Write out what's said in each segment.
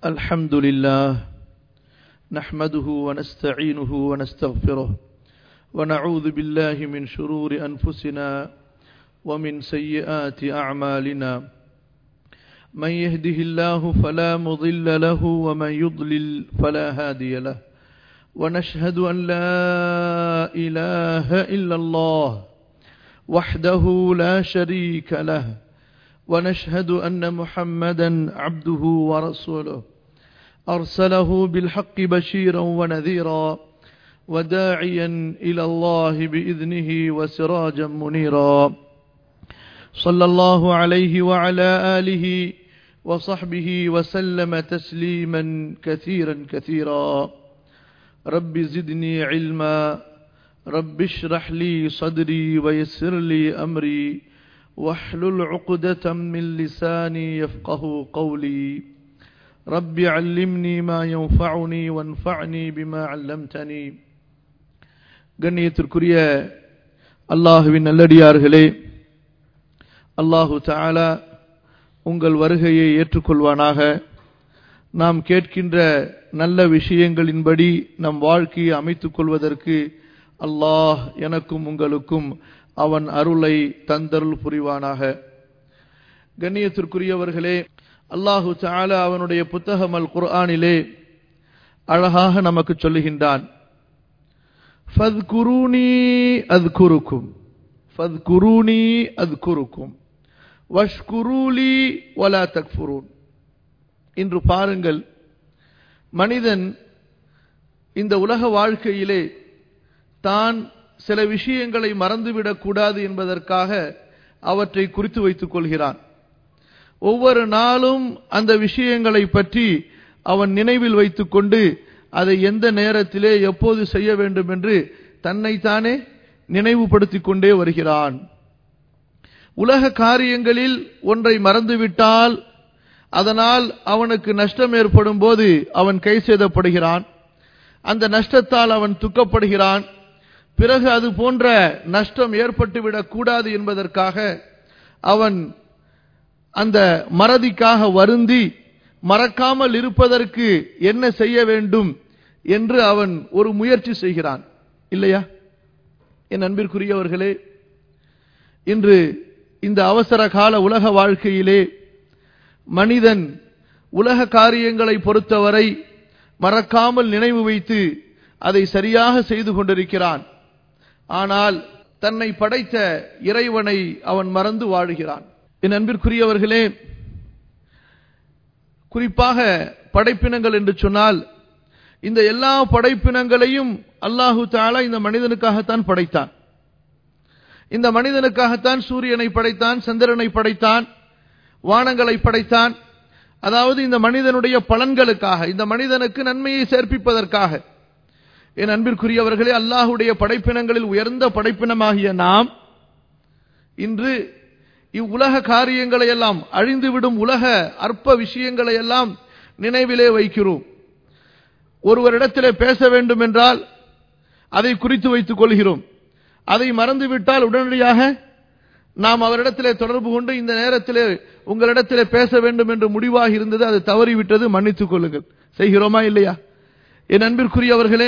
الحمد لله نحمده ونستعينه ونستغفره ونعوذ بالله من شرور أنفسنا ومن سيئات أعمالنا من يهده الله فلا مضل له ومن يضلل فلا هادي له ونشهد أن لا إله إلا الله وحده لا شريك له ونشهد أن محمدا عبده ورسوله أرسله بالحق بشيرا ونذيرا وداعيا إلى الله بإذنه وسراجا منيرا صلى الله عليه وعلى آله وصحبه وسلم تسليما كثيرا كثيرا رب زدني علما رب اشرح لي صدري ويسر لي أمري واحلل عقدة من لساني يفقه قولي رب علمني ما ينفعني وانفعني بما علمتني. கண்ணியத்திற்குரிய அல்லாஹ்வின் நல்லடியார்களே, அல்லாஹு தஆலா உங்கள் வருகையை ஏற்றுக்கொள்வானாக. நாம் கேட்கின்ற நல்ல விஷயங்களின்படி நம் வாழ்க்கையை அமைத்துக் கொள்வதற்கு அல்லாஹ் எனக்கும் உங்களுக்கும் அவன் அருளை தந்தருள் புரிவானாக. கண்ணியத்திற்குரியவர்களே, அல்லாஹு தஆலா அவனுடைய புத்தகம் அல் குர்ஆனிலே அழகாக நமக்கு சொல்லுகின்றான், ஃபத்குரூனி அத்குருக்கும் ஃபத்குரூனி அத்குருக்கும் வஷ்குரூலி வலா தக்ஃபுரூன். இன்று பாருங்கள், மனிதன் இந்த உலக வாழ்க்கையிலே தான் சில விஷயங்களை மறந்துவிடக் கூடாது என்பதற்காக அவற்றை குறித்து வைத்துக் கொள்கிறான். ஒவ்வொரு நாளும் அந்த விஷயங்களை பற்றி அவன் நினைவில் வைத்துக் கொண்டு அதை எந்த நேரத்திலே எப்போது செய்ய வேண்டும் என்று தன்னைத்தானே நினைவுபடுத்திக் கொண்டே வருகிறான். உலக காரியங்களில் ஒன்றை மறந்துவிட்டால் அதனால் அவனுக்கு நஷ்டம் ஏற்படும் போது அவன் கை சேதப்படுகிறான். அந்த நஷ்டத்தால் அவன் துக்கப்படுகிறான். பிறகு அது போன்ற நஷ்டம் ஏற்பட்டுவிடக் கூடாது என்பதற்காக அவன் அந்த மறதிக்காக வருந்தி மறக்காமல் இருப்பதற்கு என்ன செய்ய வேண்டும் என்று அவன் ஒரு முயற்சி செய்கிறான், இல்லையா? என் அன்பிற்குரியவர்களே, இன்று இந்த அவசர கால உலக வாழ்க்கையிலே மனிதன் உலக காரியங்களை பொறுத்தவரை மறக்காமல் நினைவு வைத்து அதை சரியாக செய்து கொண்டிருக்கிறான். ஆனால் தன்னை படைத்த இறைவனை அவன் மறந்து வாழுகிறான். என் அன்பிற்குரியவர்களே, குறிப்பாக படைப்பினங்கள் என்று சொன்னால் இந்த எல்லா படைப்பினங்களையும் அல்லாஹு தஆலா இந்த மனிதனுக்காகத்தான் படைத்தான். இந்த மனிதனுக்காகத்தான் சூரியனை படைத்தான், சந்திரனை படைத்தான், வானங்களை படைத்தான். அதாவது இந்த மனிதனுடைய பலன்களுக்காக, இந்த மனிதனுக்கு நன்மையை சேர்ப்பிப்பதற்காக. என் அன்பிற்குரியவர்களே, அல்லாஹுடைய படைப்பினங்களில் உயர்ந்த படைப்பினமாகிய நாம் இன்று இவ்வுலக காரியங்களை எல்லாம், அழிந்துவிடும் உலக அற்ப விஷயங்களை எல்லாம் நினைவிலே வைக்கிறோம். ஒருவரிடத்திலே பேச வேண்டும் என்றால் அதை குறித்து வைத்துக் கொள்கிறோம். அதை மறந்துவிட்டால் உடனடியாக நாம் அவரிடத்திலே தொடர்பு கொண்டு இந்த நேரத்திலே உங்களிடத்திலே பேச வேண்டும் என்று முடிவாகி இருந்தது, அது தவறிவிட்டது, மன்னித்துக் கொள்ளுங்கள். செய்கிறோமா இல்லையா? என் அன்பிற்குரியவர்களே,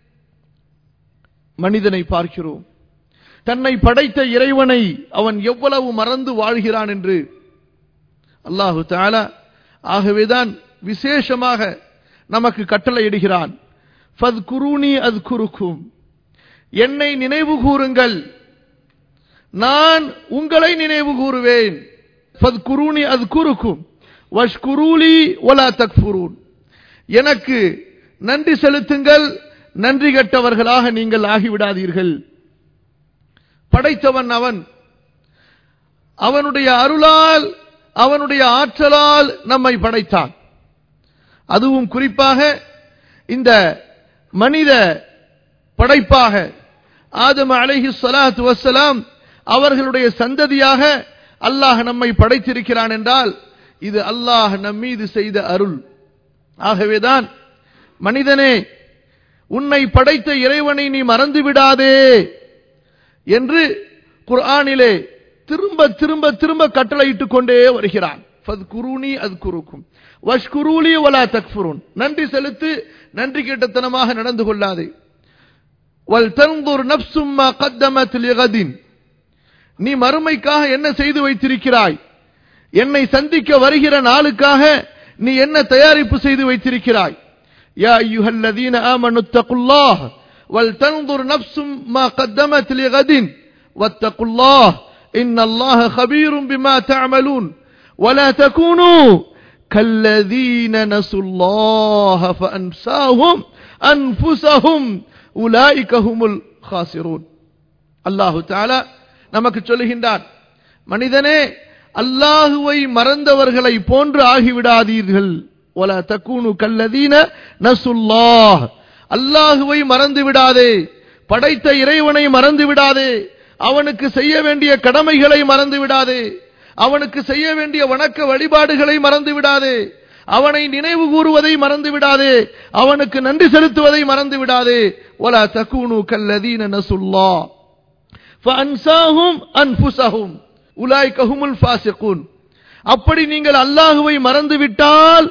மனிதனை பார்க்கிறோம், தன்னை படைத்த இறைவனை அவன் எவ்வளவு மறந்து வாழ்கிறான் என்று அல்லாஹு தஆலா ஆகவேதான் விசேஷமாக நமக்கு கட்டளையிடுகிறான். ஃபத்குரூனி அத்குருக்கும், என்னை நினைவு கூறுங்கள், நான் உங்களை நினைவு கூறுவேன். ஃபத்குரூனி அத்குருக்கும் வஷ்குரூலி வலா தக்ஃபுரூன், எனக்கு நன்றி செலுத்துங்கள், நன்றி கெட்டவர்களாக நீங்கள் ஆகிவிடாதீர்கள். படைத்தவன் அவன், அவனுடைய அருளால் அவனுடைய ஆற்றலால் நம்மை படைத்தான். அதுவும் குறிப்பாக இந்த மனித படைப்பாக ஆதம் அலைஹிஸ்ஸலாத்து வஸ்ஸலாம் அவர்களுடைய சந்ததியாக அல்லாஹ் நம்மை படைத்திருக்கிறான் என்றால் இது அல்லாஹ் நம் மீது செய்த அருள். ஆகவேதான் மனிதனே, உன்னை படைத்த இறைவனை நீ மறந்து விடாதே என்று குர்ஆனிலே திரும்ப திரும்ப திரும்ப கட்டளையிட்டுக் கொண்டே வருகிறான். ஃபத்குரூனி அத்குருக்கும், வஷ்குரூலி வலா தக்ஃபுரூன், நன்றி செலுத்து, நன்றி கெட்டத்தனமாக நடந்து கொள்ளாதே. வல் தன்துர் நஃப்சும் மா கத்தமத் லிகதின், நீ மறுமைக்காக என்ன செய்து வைத்திருக்கிறாய், என்னை சந்திக்க வருகிற நாளுக்காக நீ என்ன தயாரிப்பு செய்து வைத்திருக்கிறாய். யா அய்யுஹல்லதீன ஆமனு தகுல்லாஹ் வல் தன்துர் நஃப்சும் மா கத்தமத் லிகதின் வத்தகுல்லாஹ் இன்னல்லாஹ கபீரும் பிமா தஅமலூன் வலா தகூனூ கல்லதீன நஸுல்லாஹ ஃபஅன்சாஹும் அன்ஃபுஸஹும் உலாயிக ஹுமுல் காசிரூன். அல்லாஹு தஆலா நமக்கு சொல்லுகின்றார், மனிதனே அல்லாஹுவை மறந்தவர்களை போன்று ஆகிவிடாதீர்கள். வலா தகூனு கல்லதீன நஸுல்லாஹ், அல்லாஹுவை மறந்து விடாதே, படைத்த இறைவனை மறந்து விடாதே, அவனுக்கு செய்ய வேண்டிய கடமைகளை மறந்து விடாதே, அவனுக்கு செய்ய வேண்டிய வணக்க வழிபாடுகளை மறந்து விடாதே, அவனை நினைவு கூறுவதை மறந்து விடாதே, அவனுக்கு நன்றி செலுத்துவதை மறந்து விடாதே. வலா தகூனு கல்லதீன நஸுல்லாஹ் ஃபஅன்சாஹும் அன்ஃபுஸஹும் உலாயிக ஹுமுல் ஃபாஸிகூன். அப்படி நீங்கள் அல்லாஹுவை மறந்துவிட்டால்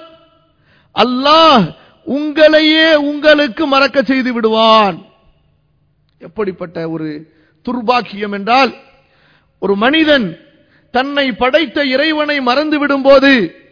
அல்லாஹ் உங்களையே உங்களுக்கு மறக்க செய்து விடுவான். எப்படிப்பட்ட ஒரு துர்பாக்கியம் என்றால், ஒரு மனிதன் தன்னை படைத்த இறைவனை மறந்து விடும்போது,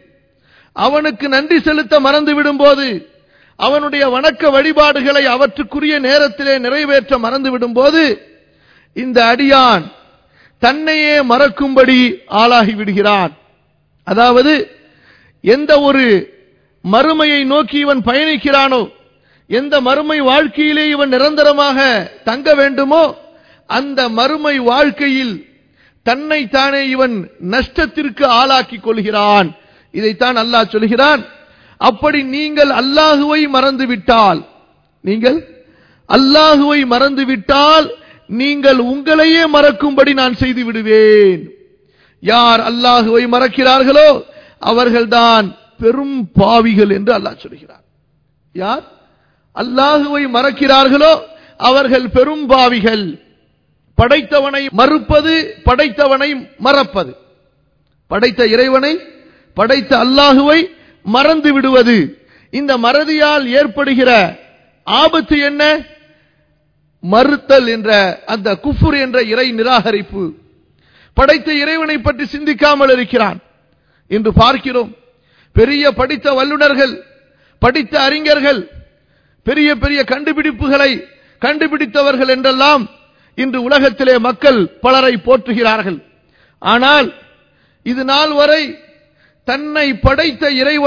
அவனுக்கு நன்றி செலுத்த மறந்து விடும்போது, அவனுடைய வணக்க வழிபாடுகளை அவற்றுக்குரிய நேரத்திலே நிறைவேற்ற மறந்து விடும்போது, இந்த அடியான் தன்னையே மறக்கும்படி ஆளாகி விடுகிறான். அதாவது எந்த ஒரு மறுமையை நோக்கி இவன் பயணிக்கிறானோ, எந்த மறுமை வாழ்க்கையிலே இவன் நிரந்தரமாக தங்க வேண்டுமோ, அந்த மறுமை வாழ்க்கையில் தன்னைத்தானே இவன் நஷ்டத்திற்கு ஆளாக்கி கொள்கிறான். இதைத்தான் அல்லாஹ் சொல்கிறான், அப்படி நீங்கள் அல்லாஹுவை மறந்துவிட்டால், நீங்கள் அல்லாஹுவை மறந்துவிட்டால் நீங்கள் உங்களையே மறக்கும்படி நான் செய்து விடுவேன். யார் அல்லாஹுவை மறக்கிறார்களோ அவர்கள்தான் பெரும் பாவிகள் என்று அல்லாஹ் சொல்கிறார். யார் அல்லாஹுவை மறக்கிறார்களோ அவர்கள் பெரும் பாவிகள். படைத்தவனை மறுப்பது, படைத்தவனை மறப்பது, படைத்த இறைவனை, படைத்த அல்லாஹுவை மறந்து விடுவது, இந்த மறதியால் ஏற்படுகிற ஆபத்து என்ன? மறுத்தல் என்ற அந்த குஃபுர் என்ற இறை நிராகரிப்பு. படைத்த இறைவனை பற்றி சிந்திக்காமல் இருக்கிறான். இன்று பார்க்கிறோம், பெரிய படித்த வல்லுநர்கள், படித்த அறிஞர்கள், பெரிய பெரிய கண்டுபிடிப்புகளை கண்டுபிடித்தவர்கள் என்றெல்லாம் இன்று உலகத்திலே மக்கள் பலரை போற்றுகிறார்கள். ஆனால் இது நாள் வரை தன்னை படைத்த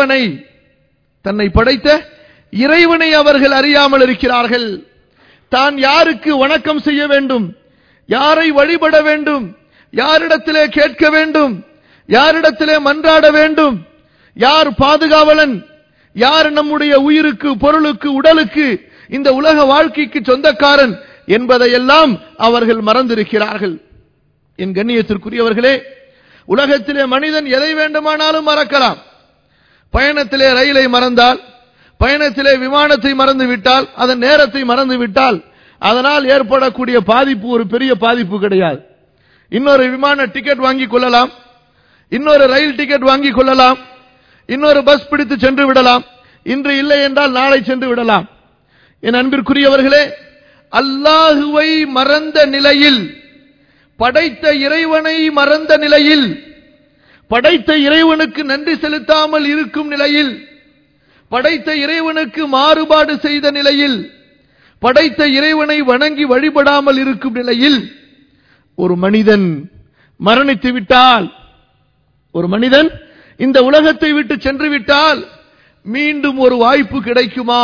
இறைவனை அவர்கள் அறியாமல் இருக்கிறார்கள். தான் யாருக்கு வணக்கம் செய்ய வேண்டும், யாரை வழிபட வேண்டும், யாரிடத்திலே கேட்க வேண்டும், யாரிடத்திலே மன்றாட வேண்டும், யார் பாதுகாவலன், யார் நம்முடைய உயிருக்கு, பொருளுக்கு, உடலுக்கு, இந்த உலக வாழ்க்கைக்கு சொந்தக்காரன் என்பதையெல்லாம் அவர்கள் மறந்திருக்கிறார்கள். என் கண்ணியத்திற்குரியவர்களே, உலகத்திலே மனிதன் எதை வேண்டுமானாலும் மறக்கலாம். பயணத்திலே ரயிலை மறந்தால், பயணத்திலே விமானத்தை மறந்து விட்டால், அதன் நேரத்தை மறந்து விட்டால், அதனால் ஏற்படக்கூடிய பாதிப்பு ஒரு பெரிய பாதிப்பு கிடையாது. இன்னொரு விமான டிக்கெட் வாங்கிக் கொள்ளலாம், இன்னொரு ரயில் டிக்கெட் வாங்கிக் கொள்ளலாம், இன்னொரு பஸ் பிடித்து சென்று விடலாம், இன்று இல்லை என்றால் நாளை சென்று விடலாம். என் அன்பிற்குரியவர்களே, அல்லாஹுவை மறந்த நிலையில், படைத்த இறைவனை மறந்த நிலையில், படைத்த இறைவனுக்கு நன்றி செலுத்தாமல் இருக்கும் நிலையில், படைத்த இறைவனுக்கு மாறுபாடு செய்த நிலையில், படைத்த இறைவனை வணங்கி வழிபடாமல் இருக்கும் நிலையில் ஒரு மனிதன் மரணித்து விட்டால், ஒரு மனிதன் இந்த உலகத்தை விட்டு சென்று விட்டால் மீண்டும் ஒரு வாய்ப்பு கிடைக்குமா?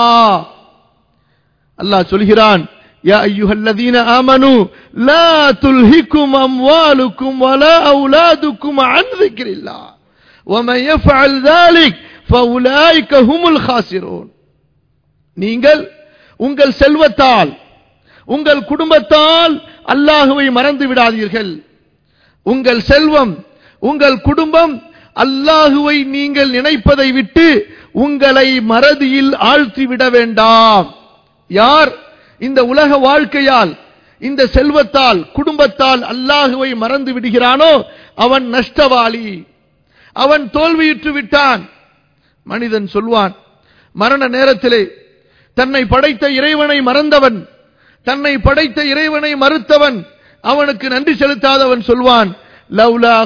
அல்லாஹ் சொல்கிறான், யா அய்யுஹல்லதீன ஆமனூ லா துல்ஹிக்கும் அம்வாலுக்கும் வலா அவுலாதுக்கும் அன் ذிக்ரில்லாஹ் வமன் யஃஅல் ذلك فاولئك هم الخاسرون. நீங்கள் உங்கள் செல்வத்தால், உங்கள் குடும்பத்தால் அல்லாஹ்வை மறந்து விடாதீர்கள். உங்கள் செல்வம், உங்கள் குடும்பம் அல்லாஹ்வை நீங்கள் நினைப்பதை விட்டு உங்களை மறதியில் ஆழ்த்தி விட வேண்டாம். யார் இந்த உலக வாழ்க்கையால், இந்த செல்வத்தால், குடும்பத்தால் அல்லாஹ்வை மறந்து விடுகிறானோ அவன் நஷ்டவாளி, அவன் தோல்வியுற்று விட்டான். மனிதன் சொல்வான், மரண நேரத்திலே தன்னை படைத்த இறைவனை மறந்தவன், தன்னை படைத்த இறைவனை மறுத்தவன், அவனுக்கு நன்றி செலுத்தாதவன் சொல்வான், லவ்லா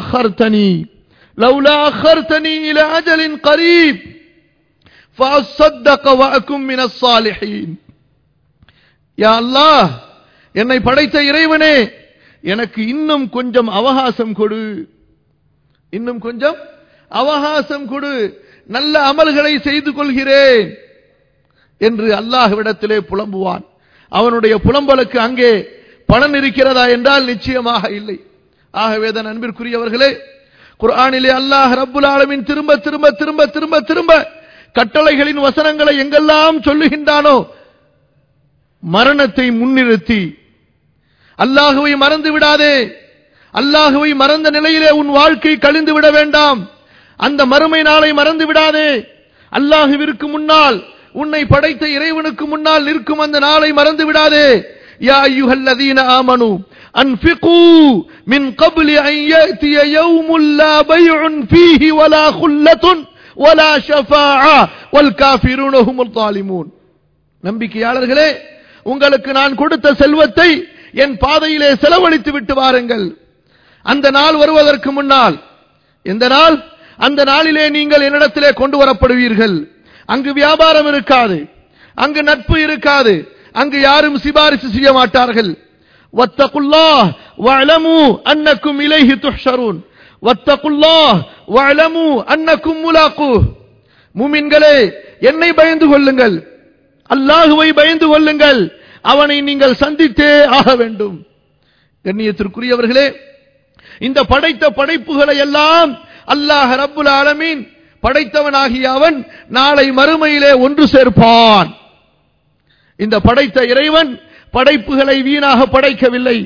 அخرتني الى اجل قريب فاصدق واكن من الصالحين. யா அல்லாஹ், என்னை படைத்த இறைவனே, எனக்கு இன்னும் கொஞ்சம் அவகாசம் கொடு, இன்னும் கொஞ்சம் அவகாசம் கொடு, நல்ல அமல்களை செய்து கொள்கிறேன் என்று அல்லாஹ்விடத்திலே புலம்புவான். அவனுடைய புலம்பலுக்கு அங்கே பலன் இருக்கிறதா என்றால் நிச்சயமாக இல்லை. ஆகவேதான் அன்பிற்குரியவர்களே, குர்ஆனிலே அல்லாஹ் ரப்புல் ஆலமீன் திரும்ப திரும்ப திரும்ப திரும்ப திரும்ப கட்டளைகளின் வசனங்களை எங்கெல்லாம் சொல்லுகின்றானோ, மரணத்தை முன்னிறுத்தி அல்லாஹுவை மறந்து விடாதே, அல்லாஹுவை மறந்த நிலையிலே உன் வாழ்க்கை கழிந்து விட வேண்டாம், அந்த மறுமை நாளை மறந்து விடாதே, அல்லாஹுவிற்கு முன்னால் உன்னை படைத்த இறைவனுக்கு முன்னால் நிற்கும் அந்த நாளை மறந்து விடாதே. யா அய்யுஹல்லதீன ஆமனூ அன்ஃபிகூ மின் கப்லி அன் யஅதிய யௌமுல் லா பைஉன் ஃபீஹி வலா குல்லத்துன் வலா ஷஃபாஅ வல் காஃபிரூன ஹுமுல் ஸாலிமூன். நம்பிக்கையாளர்களே, உங்களுக்கு நான் கொடுத்த செல்வத்தை என் பாதையிலே செலவழித்து விட்டு வாருங்கள். அந்த நாள் வருவதற்கு முன்னால், எந்த நாள்? அந்த நாளிலே நீங்கள் என்னிடத்திலே கொண்டு வரப்படுவீர்கள். அங்கு வியாபாரம் இருக்காது, அங்கு நட்பு இருக்காது, அங்கு யாரும் சிபாரிசு செய்ய மாட்டார்கள். வத்தகுல்லாஹ் வஅலமு அன்னக்கும் இலைஹி துஹ்ஷரூன். வத்தகுல்லாஹ் வஅலமு அன்னக்கும் முலாகூஹ். முஃமின்களே, என்னை பயந்து கொள்ளுங்கள், அல்லாஹ்வை பயந்து கொள்ளுங்கள், அவனை நீங்கள் சந்தித்தே ஆக வேண்டும். கண்ணியத்திற்குரியவர்களே, இந்த படைத்த படைப்புகளை எல்லாம் அல்லாஹ் ரப்புல் ஆலமீன் படைத்தவனாகிய அவன் நாளை மறுமையிலே ஒன்று சேர்ப்பான். இந்த படைத்த இறைவன் படைப்புகளை வீணாக படைக்கவில்லை.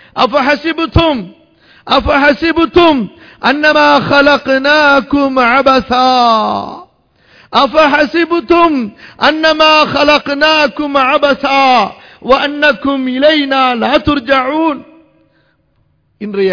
அஃபஹஸிபுதும் அன்னமா خلقناكم عبثا أفحسبتم أنما خلقناكم عبثا وأنكم إلينا لا ترجعون. இன்றைய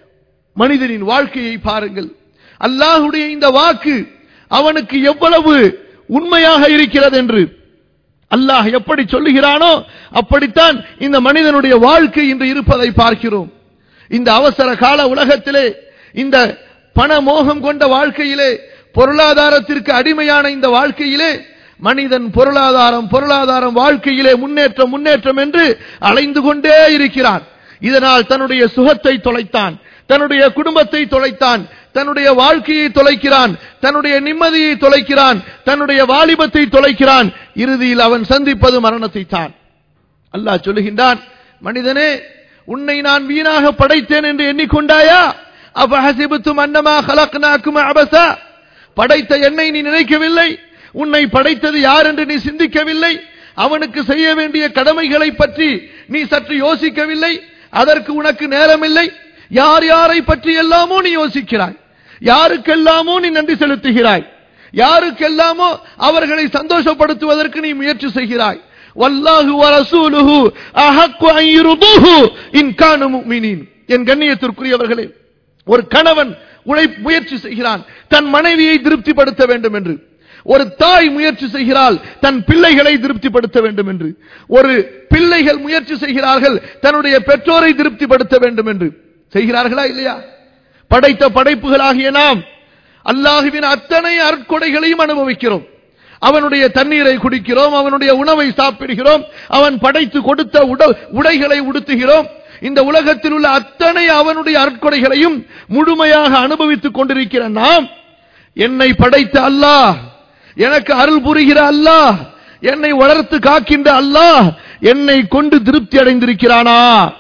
மனிதனின் வாழ்க்கையை பாருங்கள். அல்லாஹ்வுடைய இந்த வாக்கு அவனுக்கு எவ்வளவு உண்மையாக இருக்கிறது என்று அல்லாஹ் எப்படி சொல்லுகிறானோ அப்படித்தான் இந்த மனிதனுடைய வாழ்க்கை இன்று இருப்பதை பார்க்கிறோம். இந்த அவசர கால உலகத்திலே, இந்த பண மோகம் கொண்ட வாழ்க்கையிலே, பொருளாதாரத்திற்கு அடிமையான இந்த வாழ்க்கையிலே மனிதன் பொருளாதாரம் வாழ்க்கையிலே முன்னேற்றம் என்று அலைந்து கொண்டே இருக்கிறான். இதனால் தன்னுடைய சுகத்தை தொலைத்தான், தன்னுடைய குடும்பத்தை தொலைத்தான், தன்னுடைய வாழ்க்கையை தொலைக்கிறான், தன்னுடைய நிம்மதியை தொலைக்கிறான், தன்னுடைய வாலிபத்தை தொலைக்கிறான். இறுதியில் அவன் சந்திப்பது மரணத்தை தான். அல்லாஹ் சொல்லுகின்றான், மனிதனே, உன்னை நான் வீணாக படைத்தேன் என்று எண்ணிக்கொண்டாயா? அஃபஹஸிபுதும் அன்னமா خلقناكم عبثا. படைத்த என்னை நீ நினைக்கவில்லை, உன்னை படைத்தது யார் என்று நீ சிந்திக்கவில்லை, அவனுக்கு செய்ய வேண்டிய கடமைகளை பற்றி நீ சற்று யோசிக்கவில்லை, அதற்கு உனக்கு நேரமில்லை. யார் யாரை பற்றி எல்லாமோ நீ யோசிக்கிறாய், யாருக்கெல்லாமோ நீ நன்றி செலுத்துகிறாய், யாருக்கெல்லாமோ அவர்களை சந்தோஷப்படுத்துவதற்கு நீ முயற்சி செய்கிறாய். வல்லாஹு வரசூலுஹு அஹக்கு அன் யுர்துஹு இன் கானு முஃமினீன். என் கண்ணியத்திற்குரியவர்களே, ஒரு கணவன் முயற்சி செய்கிறான் தன் மனைவியை திருப்திப்படுத்த வேண்டும் என்று, ஒரு தாய் முயற்சி செய்கிறாள் தன் பிள்ளைகளை திருப்திப்படுத்த வேண்டும் என்று, ஒரு பிள்ளைகள் முயற்சி செய்கிறார்கள் தன்னுடைய பெற்றோரை திருப்திப்படுத்த வேண்டும் என்று. செய்கிறார்களா இல்லையா? படைத்த படைப்புகளாகிய நாம் அல்லாஹ்வின் அத்தனை அருட்கொடைகளையும் அனுபவிக்கிறோம். அவனுடைய தண்ணீரை குடிக்கிறோம், அவனுடைய உணவை சாப்பிடுகிறோம், அவன் படைத்து கொடுத்த உடைகளை உடுத்துகிறோம். இந்த உலகத்தில் உள்ள அத்தனை அவனுடைய அருட்கொடைகளையும் முழுமையாக அனுபவித்துக் கொண்டிருக்கிற நாம், என்னை படைத்த அல்லாஹ், எனக்கு அருள் புரிகிற அல்லாஹ், என்னை வளர்த்து காக்கின்ற அல்லாஹ் என்னை கொண்டு திருப்தி அடைந்திருக்கிறானா?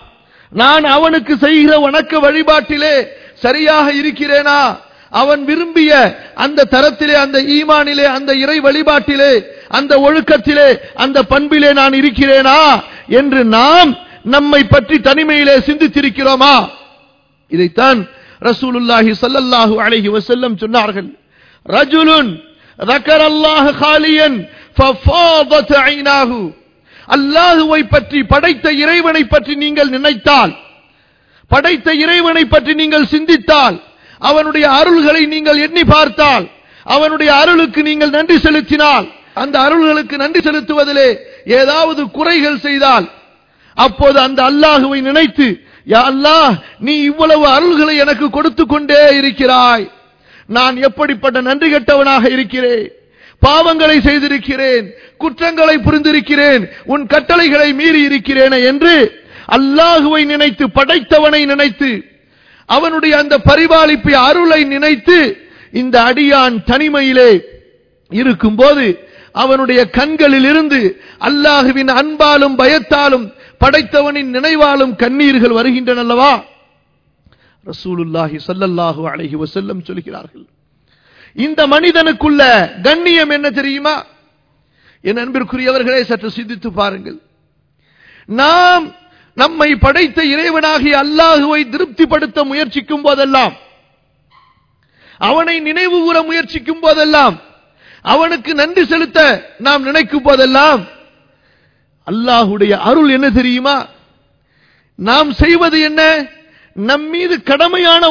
நான் அவனுக்கு செய்கிற வணக்க வழிபாட்டிலே சரியாக இருக்கிறேனா? அவன் விரும்பிய அந்த தரத்திலே, அந்த ஈமானிலே, அந்த இறை வழிபாட்டிலே, அந்த ஒழுக்கத்திலே, அந்த பண்பிலே நான் இருக்கிறேனா என்று நாம் நம்மை பற்றி தனிமையிலே சிந்தித்திருக்கிறோமா? இதைத்தான் ரசூலுல்லாஹி ஸல்லல்லாஹு அலைஹி வஸல்லம் சொன்னார்கள். ரஜுலுன் ذكرallah خاليا ففاضت عيناه. அல்லாஹ்வை பற்றி, படைத்த இறைவனை பற்றி நீங்கள் நினைத்தால், படைத்த இறைவனை பற்றி நீங்கள் சிந்தித்தால், அவனுடைய அருள்களை நீங்கள் எண்ணி பார்த்தால், அவனுடைய அருளுக்கு நீங்கள் நன்றி செலுத்தினால், அந்த அருள்களுக்கு நன்றி செலுத்துவதிலே ஏதாவது குறைகள் செய்தால், அப்போது அந்த அல்லாஹுவை நினைத்து, யா அல்லாஹ், நீ இவ்வளவு அருள்களை எனக்கு கொடுத்து கொண்டே இருக்கிறாய், நான் எப்படிப்பட்ட நன்றி கெட்டவனாக இருக்கிறேன், பாவங்களை செய்திருக்கிறேன், குற்றங்களை புரிந்திருக்கிறேன், உன் கட்டளைகளை மீறி இருக்கிறேன் என்று அல்லாஹுவை நினைத்து, படைத்தவனை நினைத்து, அவனுடைய அந்த பரிபாலிப்பு அருளை நினைத்து, இந்த அடியான் தனிமையிலே இருக்கும்போது அவனுடைய கண்களில் இருந்து அல்லாஹுவின் அன்பாலும் பயத்தாலும் படைத்தவனின் நினைவாலும் கண்ணீர்கள் வருகின்றன அல்லவா? ரசூலுல்லாஹி ஸல்லல்லாஹு அலைஹி வஸல்லம் சொல்கிறார்கள், இந்த மனிதனுக்குள்ள கண்ணியம் என்ன தெரியுமா? என் அன்பிற்குரியவர்களே, சற்று சிந்தித்து பாருங்கள். நாம் நம்மை படைத்த இறைவனாகிய அல்லாஹுவை திருப்திப்படுத்த முயற்சிக்கும் போதெல்லாம், அவனை நினைவு கூற முயற்சிக்கும் போதெல்லாம், அவனுக்கு நன்றி செலுத்த நாம் நினைக்கும் போதெல்லாம், அல்லாஹுடைய அருள் என்ன தெரியுமா? நாம் செய்வது என்ன? நம்மீது கடமையான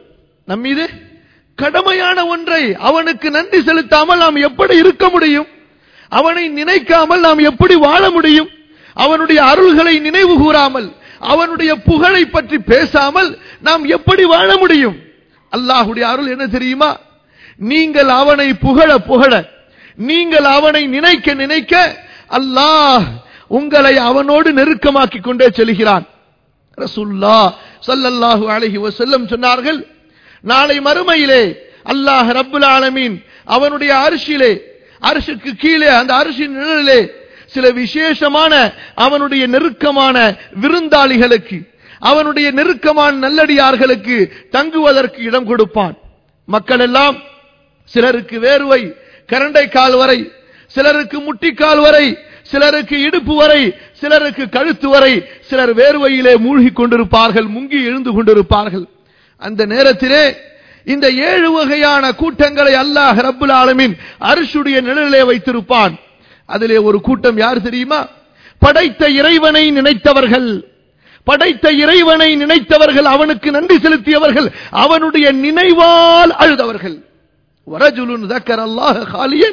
ஒன்றை அவனுக்கு நன்றி செலுத்தாமல் நாம் எப்படி இருக்க முடியும்? அவனை நினைக்காமல் நாம் எப்படி வாழ முடியும்? அவனுடைய அருள்களை நினைவு கூறாமல், அவனுடைய புகழை பற்றி பேசாமல் நாம் எப்படி வாழ முடியும்? அல்லாஹுடைய அருள் என்ன தெரியுமா? நீங்கள் அவனை புகழ புகழ, நீங்கள் அவனை நினைக்க நினைக்க, அல்லாஹ் உங்களை அவனோடு நெருக்கமாக்கிக் கொண்டே செல்கிறான். ரசூலுல்லாஹ் ஸல்லல்லாஹு அலைஹி வஸல்லம் சொன்னார்கள், நாளை மறுமையிலே அல்லாஹ் ரப்புல் ஆலமீன் அவனுடைய அர்ஷிலே, அர்ஷுக்கு கீழே அந்த அர்ஷின் நிழலிலே சில விசேஷமான அவனுடைய நெருக்கமான விருந்தாளிகளுக்கு, அவனுடைய நெருக்கமான நல்லடியார்களுக்கு தங்குவதற்கு இடம் கொடுப்பான். மக்கள் எல்லாம் சிலருக்கு வேர்வை கரண்டை கால் வரை, சிலருக்கு முட்டிக்கால் வரை, சிலருக்கு இடுப்பு வரை, சிலருக்கு கழுத்து வரை, சிலர் வேர்வையிலே மூழ்கி கொண்டிருப்பார்கள், முங்கி எழுந்து கொண்டிருப்பார்கள். அந்த நேரத்திலே இந்த 7 வகையான கூட்டங்களை அல்லாஹ் ரப்புல் ஆலமீன் அர்ஷுடைய நிழலிலே வைத்திருப்பான். அதிலே ஒரு கூட்டம் யார் தெரியுமா? படைத்த இறைவனை நினைத்தவர்கள், படைத்த இறைவனை நினைத்தவர்கள், அவனுக்கு நன்றி செலுத்தியவர்கள், அவனுடைய நினைவால் அழுதவர்கள். வரஜுலுன் ذكر الله خاليا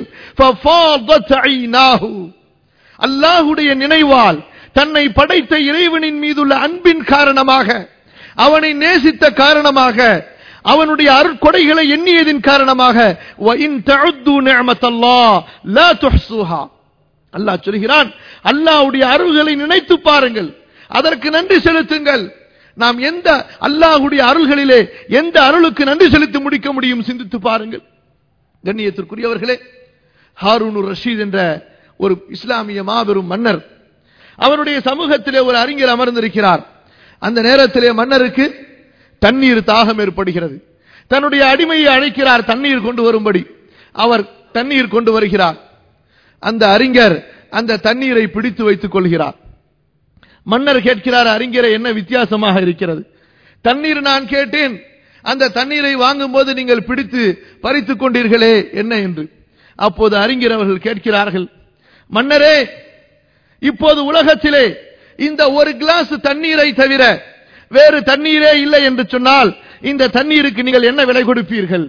ففاضت عيناه, அல்லாஹ்வுடைய நினைவால், தன்னை படைத்த இறைவனின் மீதுள்ள அன்பின் காரணமாக, அவனை நேசித்த காரணமாக, அவனுடைய அருட்கொடைகளை எண்ணியதின் காரணமாக, وَإِن تَعُدُّوا نِعْمَةَ اللَّهِ لَا تُحْصُوهَا, அல்லாஹ் சொல்கிறான், அல்லாஹ்வுடைய அருள்களை நினைத்து பாருங்கள், அதற்கு நன்றி செலுத்துங்கள். நாம் எந்த அல்லாஹ்வுடைய அருள்களிலே எந்த அருளுக்கு நன்றி செலுத்தி முடிக்க முடியும்? சிந்தித்து பாருங்கள். கண்ணியத்திற்குரியவர்களே, ஹாரூனுர் ரஷீத் என்ற ஒரு இஸ்லாமிய மாபெரும் மன்னர், அவருடைய சமூகத்திலே ஒரு அறிஞர் அமர்ந்திருக்கிறார். அந்த நேரத்திலே மன்னருக்கு தண்ணீர் தாகம் ஏற்படுகிறது. தன்னுடைய அடிமையை அழைக்கிறார் தண்ணீர் கொண்டு வரும்படி. அவர் தண்ணீர் கொண்டு வருகிறார். அந்த அறிஞர் அந்த தண்ணீரை பிடித்து வைத்துக் கொள்கிறார். மன்னர் கேட்கிறார், அறிஞரை, என்ன வித்தியாசமாக இருக்கிறது? தண்ணீர் நான் கேட்டேன், அந்த தண்ணீரை வாங்கும் போது நீங்கள் பிடித்து பறித்துக் கொண்டீர்களே, என்ன என்று. அப்போது அறிஞர் அவர்கள் கேட்கிறார்கள், மன்னரே, இப்போது உலகத்திலே இந்த ஒரு கிளாஸ் தண்ணீரை தவிர வேறு தண்ணீரே இல்லை என்று சொன்னால் இந்த தண்ணீருக்கு நீங்கள் என்ன விலை கொடுப்பீர்கள்?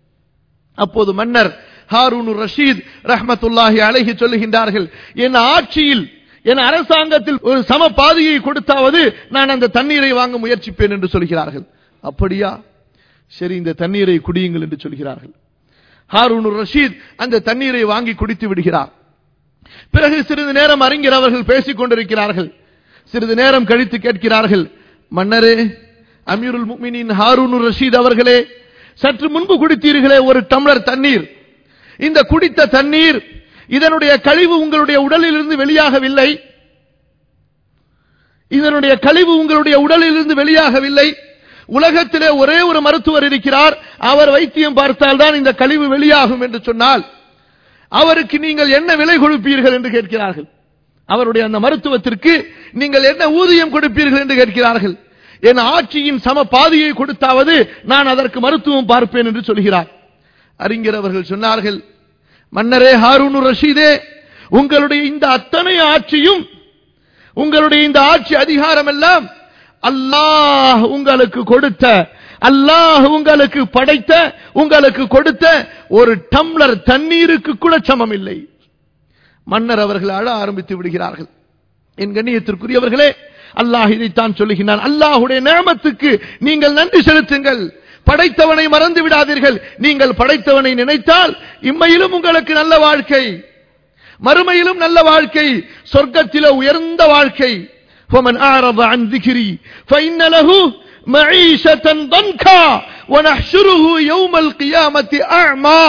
அப்போது மன்னர் ஹாரூனுர் ரஷீத் ரஹ்மத்துல்லாஹி அலைஹி சொல்லுகின்றார்கள், என் ஆட்சியில், என் அரசாங்கத்தில் ஒரு சம பாதியை கொடுத்தாவது நான் அந்த தண்ணீரை வாங்க முயற்சிப்பேன் என்று சொல்கிறார்கள். அப்படியா, சரி, இந்த தண்ணீரை குடியுங்கள் என்று சொல்கிறார்கள். ஹாரூனுர் ரஷீத் அந்த தண்ணீரை வாங்கி குடித்து விடுகிறார். பிறகு சிறிது நேரம் அறிஞர் அவர்கள் பேசிக் கொண்டிருக்கிறார்கள். சிறிது நேரம் கழித்து கேட்கிறார்கள், மன்னரே, அமீருல் முஃமினீன் ஹாரூனுர் ரஷீத் அவர்களே, சற்று முன்பு குடித்தீர்களே ஒரு டம்ளர் தண்ணீர், இந்த குடித்த தண்ணீர், இதனுடைய கழிவு உங்களுடைய உடலிலிருந்து வெளியாகவில்லை, இதனுடைய கழிவு உங்களுடைய உடலிலிருந்து வெளியாகவில்லை. உலகத்திலே ஒரே ஒரு மருத்துவர் இருக்கிறார், அவர் வைத்தியம் பார்த்தால் தான் இந்த கழிவு வெளியாகும் என்று சொன்னால் அவருக்கு நீங்கள் என்ன விலை கொடுப்பீர்கள் என்று கேட்கிறார்கள். அவருடைய அந்த மருத்துவத்திற்கு நீங்கள் என்ன ஊதியம் கொடுப்பீர்கள் என்று கேட்கிறார்கள். என் ஆட்சியின் சம பாதியை கொடுத்தாவது நான் அதற்கு மருத்துவம் பார்ப்பேன் என்று சொல்கிறார். அறிஞர் அவர்கள் சொன்னார்கள், மன்னரே ஹாரூனுர் ரஷீதே, உங்களுடைய இந்த அத்தனை ஆட்சியும், உங்களுடைய இந்த ஆட்சி அதிகாரம் எல்லாம் அல்லாஹ் உங்களுக்கு கொடுத்த அல்லாஹ் உங்களுக்கு படைத்த, உங்களுக்கு கொடுத்த ஒரு டம்ளர் தண்ணீருக்கு கூட சமம் இல்லை. மன்னர் அவர்கள் அழ ஆரம்பித்து விடுகிறார்கள். என் கண்ணியத்திற்குரியவர்களே, அல்லாஹ் இதைத்தான் சொல்லுகிறான். அல்லாஹ்வுடைய நிஅமத்துக்கு நீங்கள் நன்றி செலுத்துங்கள். படைத்தவனை மறந்து விடாதீர்கள். நீங்கள் படைத்தவனை நினைத்தால் இம்மையிலும் உங்களுக்கு நல்ல வாழ்க்கை, மறுமையிலும் நல்ல வாழ்க்கை, சொர்க்கத்திலே உயர்ந்த வாழ்க்கை. فمن أعرض عن ذكري فإن له معيشة ضنكا ونحشره يوم القيامة أعمى.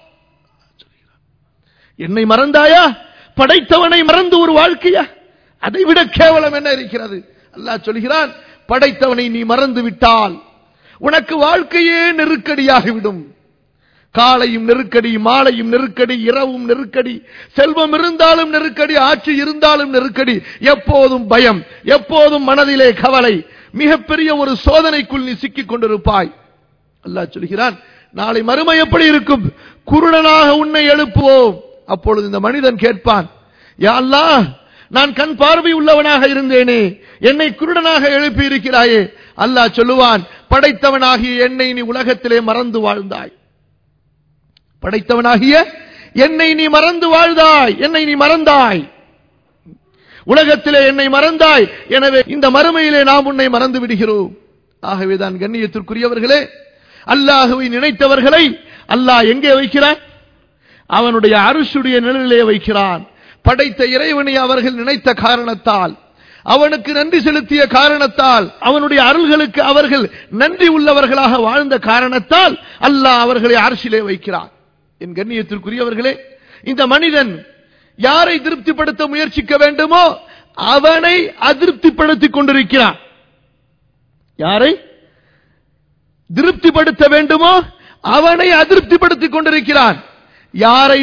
என்னை மறந்தாயா? படைத்தவனை மறந்து ஒரு வாழ்க்கையா? அதைவிட கேவலம் என்ன இருக்கிறது? அல்லாஹ் சொல்கிறான், படைத்தவனை நீ மறந்து விட்டால் உனக்கு வாழ்க்கையே நெருக்கடியாகிவிடும். காலையும் நெருக்கடி, மாலையும் நெருக்கடி, இரவும் நெருக்கடி, செல்வம் இருந்தாலும் நெருக்கடி, ஆட்சி இருந்தாலும் நெருக்கடி, எப்போதும் பயம், எப்போதும் மனதிலே கவலை, மிகப்பெரிய ஒரு சோதனைக்குள் நீ சிக்கிக் கொண்டிருப்பாய். அல்லாஹ் சொல்கிறான், நாளை மறுமை எப்படி இருக்கும்? குருடனாக உன்னை எழுப்புவோம். அப்பொழுது இந்த மனிதன் கேட்பான், யா அல்லாஹ், நான் கண் பார்வை உள்ளவனாக இருந்தேனே, என்னை குருடனாக எழுப்பி இருக்கிறாயே. அல்லாஹ் சொல்லுவான், படைத்தவனாகிய என்னை நீ உலகத்திலே மறந்து வாழ்ந்தாய். படைத்தவனாகிய என்னை நீ மறந்து வாழ்ந்தாய், என்னை நீ மறந்தாய், உலகத்திலே என்னை மறந்தாய். எனவே இந்த மறுமையிலே நாம் உன்னை மறந்து விடுகிறோம். ஆகவேதான் கண்ணியத்திற்குரியவர்களே, அல்லாஹ்வை நினைத்தவர்களை அல்லாஹ் எங்கே வைக்கிறான்? அவனுடைய அர்ஷுடைய நிழலிலே வைக்கிறான். படைத்த இறைவனை அவர்கள் நினைத்த காரணத்தால், அவனுக்கு நன்றி செலுத்திய காரணத்தால், அவனுடைய அருள்களுக்கு அவர்கள் நன்றி உள்ளவர்களாக வாழ்ந்த காரணத்தால் அல்லாஹ் அவர்களை அர்ஷிலே வைக்கிறான். என் கண்ணியத்திற்குரியவர்களே, இந்த மனிதன் யாரை திருப்திப்படுத்த முயற்சிக்க வேண்டுமோ அவனை அதிருப்திப்படுத்திக் கொண்டிருக்கிறான். யாரை திருப்திப்படுத்த வேண்டுமோ அவனை அதிருப்திப்படுத்திக் கொண்டிருக்கிறான். யாரை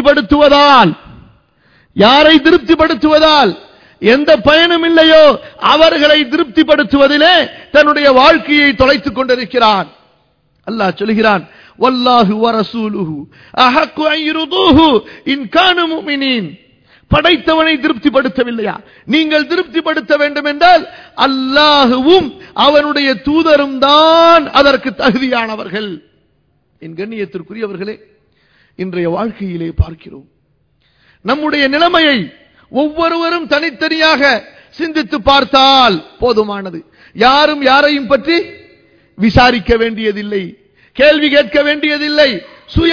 திருப்திப்படுத்துவதால் எந்த பயனும் இல்லையோ அவர்களை திருப்திப்படுத்துவதிலே தன்னுடைய வாழ்க்கையை தொலைத்துக் கொண்டிருக்கிறான். அல்லாஹ் சொல்கிறான், வல்லாஹு வரசூலுஹு அஹக்கு அன் யுர்தூஹு இன் கானூ முஃமினீன். படைத்தவனை திருப்திப்படுத்தவில்லையா? நீங்கள் திருப்திப்படுத்த வேண்டும் என்றால் அல்லாஹ்வும் அவனுடைய தூதரும் தான் அதற்கு தகுதியானவர்கள். என் கண்ணியத்திற்குரியவர்களே, இன்றைய வாழ்க்கையிலே பார்க்கிறோம், நம்முடைய நிலைமையை ஒவ்வொருவரும் தனித்தனியாக சிந்தித்து பார்த்தால் போதுமானது. யாரும் யாரையும் பற்றி விசாரிக்க வேண்டியதில்லை, கேள்வி கேட்க வேண்டியதில்லை. சுய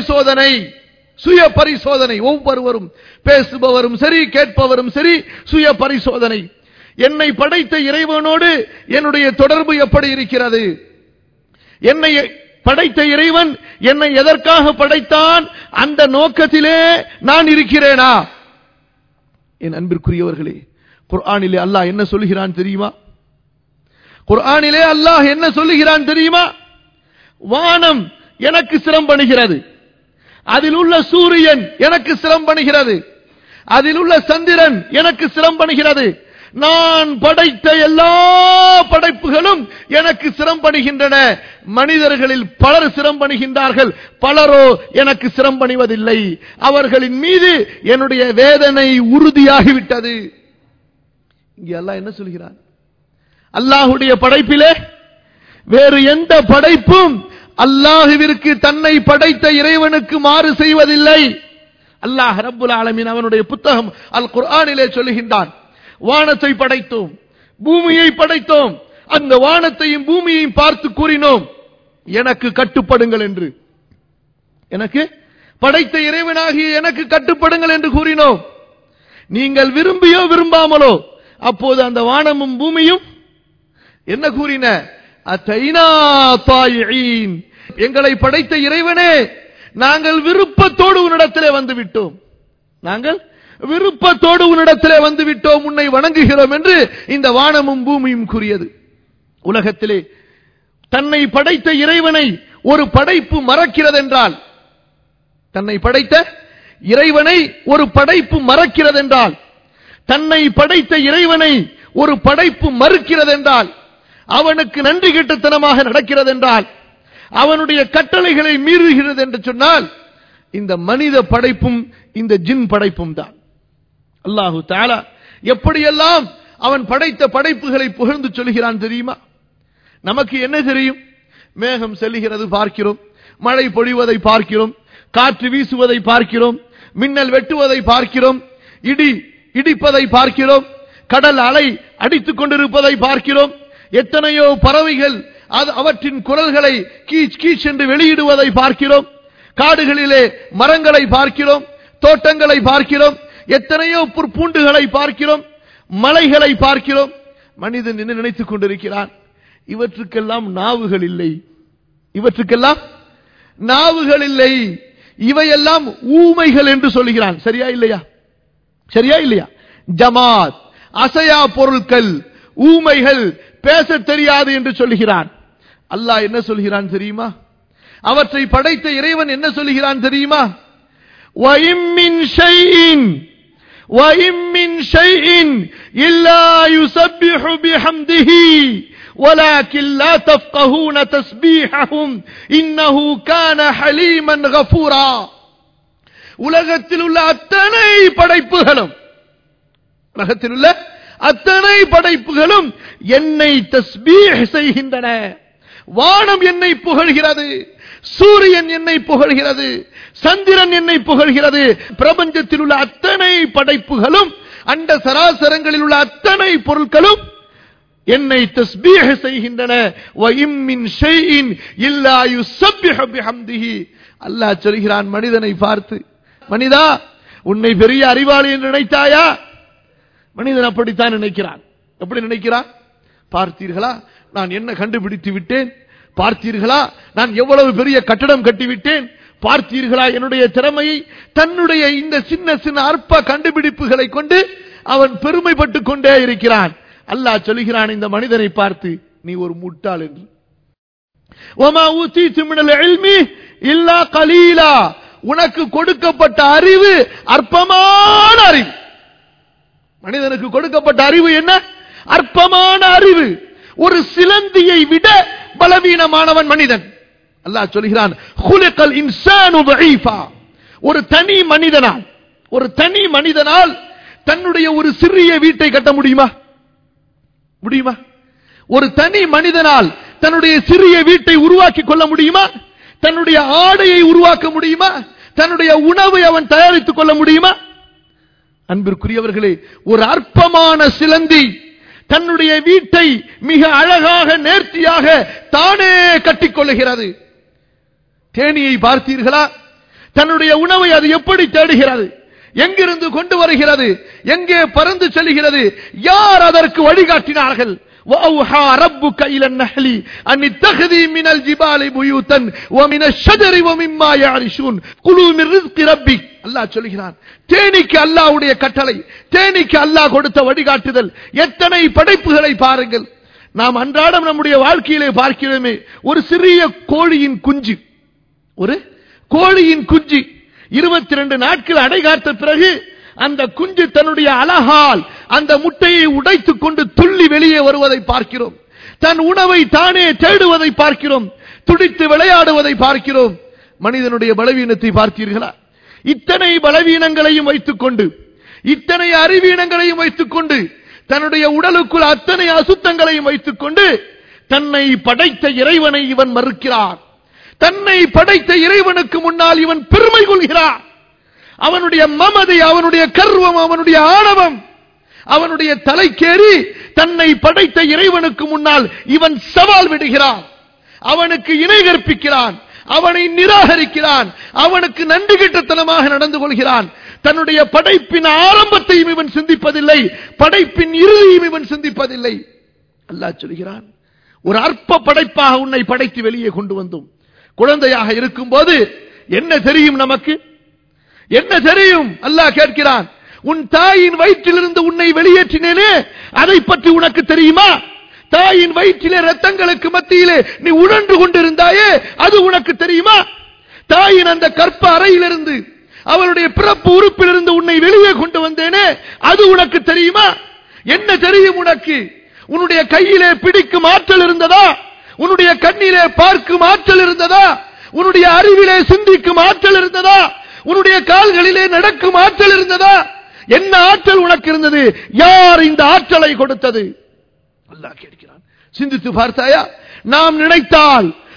பரிசோதனை ஒவ்வொருவரும், பேசுபவரும் சரி, கேட்பவரும் சரி, சுய பரிசோதனை. என்னை படைத்த இறைவனோடு என்னுடைய தொடர்பு எப்படி இருக்கிறது? என்னை படைத்த இறைவன் என்னை எதற்காக படைத்தான்? அந்த நோக்கத்திலே நான் இருக்கிறேனா? என் அன்பிற்குரியவர்களே, குர்ஆனிலே அல்லாஹ் என்ன சொல்லுகிறான் தெரியுமா? குர்ஆனிலே அல்லாஹ் என்ன சொல்லுகிறான் தெரியுமா? வானம் எனக்கு சிரம்பணுகிறது, அதில் உள்ள சூரியன் எனக்கு சிரம்பணுகிறது, அதில் உள்ள சந்திரன் எனக்கு சிரம்பணுகிறது, நான் படைத்த எல்லா படைப்புகளும் எனக்கு சிரம்பணுகின்றன. மனிதர்களில் பலர் சிரம்பணுகின்றார்கள், பலரோ எனக்கு சிரம்பணிவதில்லை. அவர்களின் மீது என்னுடைய வேதனை உறுதியாகிவிட்டது. இங்கே அல்லாஹ் என்ன சொல்கிறான்? அல்லாஹ்வுடைய படைப்பிலே வேறு எந்த படைப்பும் அல்லாஹ்விற்கு தன்னை படைத்த இறைவனுக்கு மாறு செய்வதில்லை. அல்லாஹ் ரப்புல் ஆலமீன் அவனுடைய புத்தகம் அல் குர்ஆனிலே சொல்லுகின்றான், வானத்தை படைத்தோம், பூமியை படைத்தோம், அந்த வானத்தையும் பூமியையும் பார்த்து கூறினோம், எனக்கு கட்டுப்படுங்கள் என்று. எனக்கு படைத்த இறைவனாகிய எனக்கு கட்டுப்படுங்கள் என்று கூறினோம். நீங்கள் விரும்பியோ விரும்பாமலோ அப்போது அந்த வானமும் பூமியும் என்ன கூறின? அதைனா தாயிஈன், எங்களை படைத்த இறைவனே, நாங்கள் விருப்பத்தோடு உன்னிடத்திலே வந்து விட்டோம், நாங்கள் விருப்பத்தோடு உன்னிடத்திலே வந்து விட்டோம், உன்னை வணங்குகிறோம் என்று இந்த வானமும் பூமியும் கூறியது. உலகத்திலே தன்னை படைத்த இறைவனை ஒரு படைப்பு மறக்கிறதென்றால், தன்னை படைத்த இறைவனை ஒரு படைப்பு மறக்கிறதென்றால், தன்னை படைத்த இறைவனை ஒரு படைப்பு மறுக்கிறதென்றால், அவனுக்கு நன்றி கெட்டத்தனமாக நடக்கிறதென்றால், அவனுடைய கட்டளைகளை மீறுகிறது என்று சொன்னால், இந்த மனித படைப்பும் இந்த ஜின் படைப்பும் தான். அல்லாஹு தஆலா எப்படியெல்லாம் அவன் படைத்த படைப்புகளை புகழ்ந்து சொல்கிறான் தெரியுமா? நமக்கு என்ன தெரியும்? மேகம் செல்லுகிறது பார்க்கிறோம், மழை பொழிவதை பார்க்கிறோம், காற்று வீசுவதை பார்க்கிறோம், மின்னல் வெட்டுவதை பார்க்கிறோம், இடி இடிப்பதை பார்க்கிறோம், கடல் அலை அடித்துக் கொண்டிருப்பதை பார்க்கிறோம். எத்தனையோ பறவைகள் அவற்றின் குரல்களை கீச் கீச் என்று வெளியிடுவதை பார்க்கிறோம். காடுகளிலே மரங்களை பார்க்கிறோம், தோட்டங்களை பார்க்கிறோம், எத்தனையோ புற்பூண்டுகளை பார்க்கிறோம், மலைகளை பார்க்கிறோம். மனிதன் என்ன நினைத்துக் கொண்டிருக்கிறான்? இவற்றுக்கெல்லாம் நாவுகள் இல்லை, இவற்றுக்கெல்லாம் நாவுகள் இல்லை, இவையெல்லாம் ஊமைகள் என்று சொல்லுகிறான். சரியா இல்லையா? சரியா இல்லையா? ஜமாத், அசையா பொருட்கள், ஊமைகள், பேச தெரியாது என்று சொல்லுகிறான். அல்லாஹ் என்ன சொல்கிறான் தெரியுமா? அவற்றை படைத்த இறைவன் என்ன சொல்கிறான் தெரியுமா? وَإِن مِّن شَيْءٍ إِلَّا يُسَبِّحُ بِحَمْدِهِ وَلَكِن لَّا تَفْقَهُونَ تَسْبِيحَهُمْ إِنَّهُ كَانَ حَلِيمًا غَفُورًا. உலகத்தில் உள்ள அத்தனை படைப்புகளும், உலகத்தில் உள்ள அத்தனை படைப்புகளும் என்னை தஸ்பீஹ் செய்கின்றன. வானம் என்னை புகழ்கிறது, சூரியன் என்னை புகழ்கிறது, சந்திரன் என்னை புகழ்கிறது. பிரபஞ்சத்தில் உள்ள அத்தனை படைப்புகளும், அண்ட சராசரங்களில் உள்ள அத்தனை பொருட்களும் என்னை தஸ்பீஹ் செய்கின்றன. வஇம் மின் ஷைஇன் இல்லா யுஸப்பிஹு பிஹம்திஹி. அல்லாஹ் சொல்கிறான் மனிதனை பார்த்து, மனிதா உன்னை பெரிய அறிவாளி என்று நினைத்தாயா? மனிதன் அப்படித்தான் நினைக்கிறான். எப்படி நினைக்கிறான்? பார்த்தீர்களா நான் என்ன கண்டுபிடித்து விட்டேன், பார்த்தீர்களா நான் எவ்வளவு பெரிய கட்டடம் கட்டிவிட்டேன், பார்த்தீர்களா என்னுடைய திறமையை. தன்னுடைய இந்த சின்ன சின்ன அற்ப கண்டுபிடிப்புகளை கொண்டு அவன் பெருமைப்பட்டுக் கொண்டே இருக்கிறான். அல்லாஹ் சொல்கிறான் இந்த மனிதனை பார்த்து, நீ ஒரு முட்டாள் என்று. வமா ஊதீது மினல் இல்மி இல்லா கலீலா. உனக்கு கொடுக்கப்பட்ட அறிவு அற்பமான அறிவு. மனிதனுக்கு கொடுக்கப்பட்ட அறிவு என்ன? அற்பமான அறிவு. ஒரு சிலந்தியை விட பலவீனமானவன் மனிதன். அல்லாஹ் சொல்கிறான் குலிகல் இன்சானு தஈஃபா. ஒரு தனி மனிதனால் தன்னுடைய ஒரு சிறிய வீட்டை கட்ட முடியுமா? முடியுமா? ஒரு தனி மனிதனால் தன்னுடைய சிறிய வீட்டை உருவாக்கி கொள்ள முடியுமா? தன்னுடைய ஆடையை உருவாக்க முடியுமா? தன்னுடைய உணவை அவன் தயாரித்துக் கொள்ள முடியுமா? அன்பிற்குரியவர்களே, ஒரு அற்பமான சிலந்தி தன்னுடைய வீட்டை மிக அழகாக நேர்த்தியாக தானே கட்டிக்கொள்ளுகிறது. தேனியை பார்த்தீர்களா? தன்னுடைய உணவை அது எப்படி தேடுகிறது? எங்கிருந்து கொண்டு வருகிறது? எங்கே பறந்து செல்கிறது? யார் அதற்கு வழிகாட்டினார்கள்? وَأَوْحَى رَبُّكَ إِلَى النَّحْلِ أَنِ اتَّخِذِي مِنَ الْجِبَالِ بُيُوتًا وَمِنَ الشَّجَرِ وَمِمَّا يَعْرِشُونَ كُلُوا مِنْ رِزْقِ رَبِّكَ. அல்லாஹ் சொல்கிறான், தேனிக்கு அல்லாஹ்வுடைய கட்டளை, தேனிக்கு அல்லாஹ் கொடுத்த வழிகாட்டுதல். எத்தனை படைப்புகளை பாருங்கள். நாம் அன்றாடம் நம்முடைய வாழ்க்கையிலே பார்க்கிறோமே, ஒரு சிறிய கோழியின் குஞ்சு, ஒரு கோழியின் குஞ்சு 22 நாட்கள் அடை காத்த பிறகு அந்த குஞ்சு தன்னுடைய அலகால் அந்த முட்டையை உடைத்துக் கொண்டு துள்ளி வெளியே வருவதை பார்க்கிறோம். தன் உணவை தானே தேடுவதை பார்க்கிறோம், துடித்து விளையாடுவதை பார்க்கிறோம். மனிதனுடைய பலவீனத்தை பார்த்தீர்களா? இத்தனை பலவீனங்களையும் வைத்துக் கொண்டு, இத்தனை அறிவீனங்களையும் வைத்துக் கொண்டு, தன்னுடைய உடலுக்குள் அத்தனை அசுத்தங்களையும் வைத்துக் கொண்டு தன்னை படைத்த இறைவனை இவன் மறுக்கிறான். தன்னை படைத்த இறைவனுக்கு முன்னால் இவன் பெருமை கொள்கிறான். அவனுடைய மமதை, அவனுடைய கர்வம், அவனுடைய ஆணவம் அவனுடைய தலைக்கேறி தன்னை படைத்த இறைவனுக்கு முன்னால் இவன் சவால் விடுகிறான். அவனுக்கு இணை கற்பிக்கிறான், அவனை நிராகரிக்கிறான், அவனுக்கு நன்றி கெட்டத்தனமாக நடந்து கொள்கிறான். தன்னுடைய படைப்பின் ஆரம்பத்தையும் இவன் சிந்திப்பதில்லை, படைப்பின் இறுதியும் இவன் சிந்திப்பதில்லை. அல்லாஹ் சொல்கிறான், ஒரு அற்ப படைப்பாக உன்னை படைத்து வெளியே கொண்டு வந்தோம். குழந்தையாக இருக்கும் போது என்ன தெரியும் நமக்கு? என்ன தெரியும்? அல்லாஹ் கேட்கிறான், உன் தாயின் வயிற்றிலிருந்து உன்னை வெளியேற்றினேனே, அதை பற்றி உனக்கு தெரியுமா? தாயின் வயிற்றிலே ரத்தங்களுக்கு மத்தியிலே நீ உழன்று கொண்டிருந்தாயே, அது உனக்கு தெரியுமா? தாயின் அந்த கற்ப அறையிலிருந்து, அவளுடைய பிறப்பு உறுப்பிலிருந்து உன்னை வெளியே கொண்டு வந்தேனே, அது உனக்கு தெரியுமா? என்ன தெரியும் உனக்கு? உன்னுடைய கையிலே பிடிக்கும் ஆற்றல் இருந்ததா? உன்னுடைய கண்ணிலே பார்க்கும் ஆற்றல் இருந்ததா? உன்னுடைய அறிவிலே சிந்திக்கும் ஆற்றல் இருந்ததா? உன்னுடைய கால்களிலே நடக்கும் ஆற்றல் இருந்ததா? என்ன ஆற்றல் உனக்கு இருந்தது? யார் இந்த ஆற்றலை கொடுத்தது? அல்லாஹ் கேட்கிறான். சிந்தித்து பார்த்தாயா? நாம் நினைத்தால்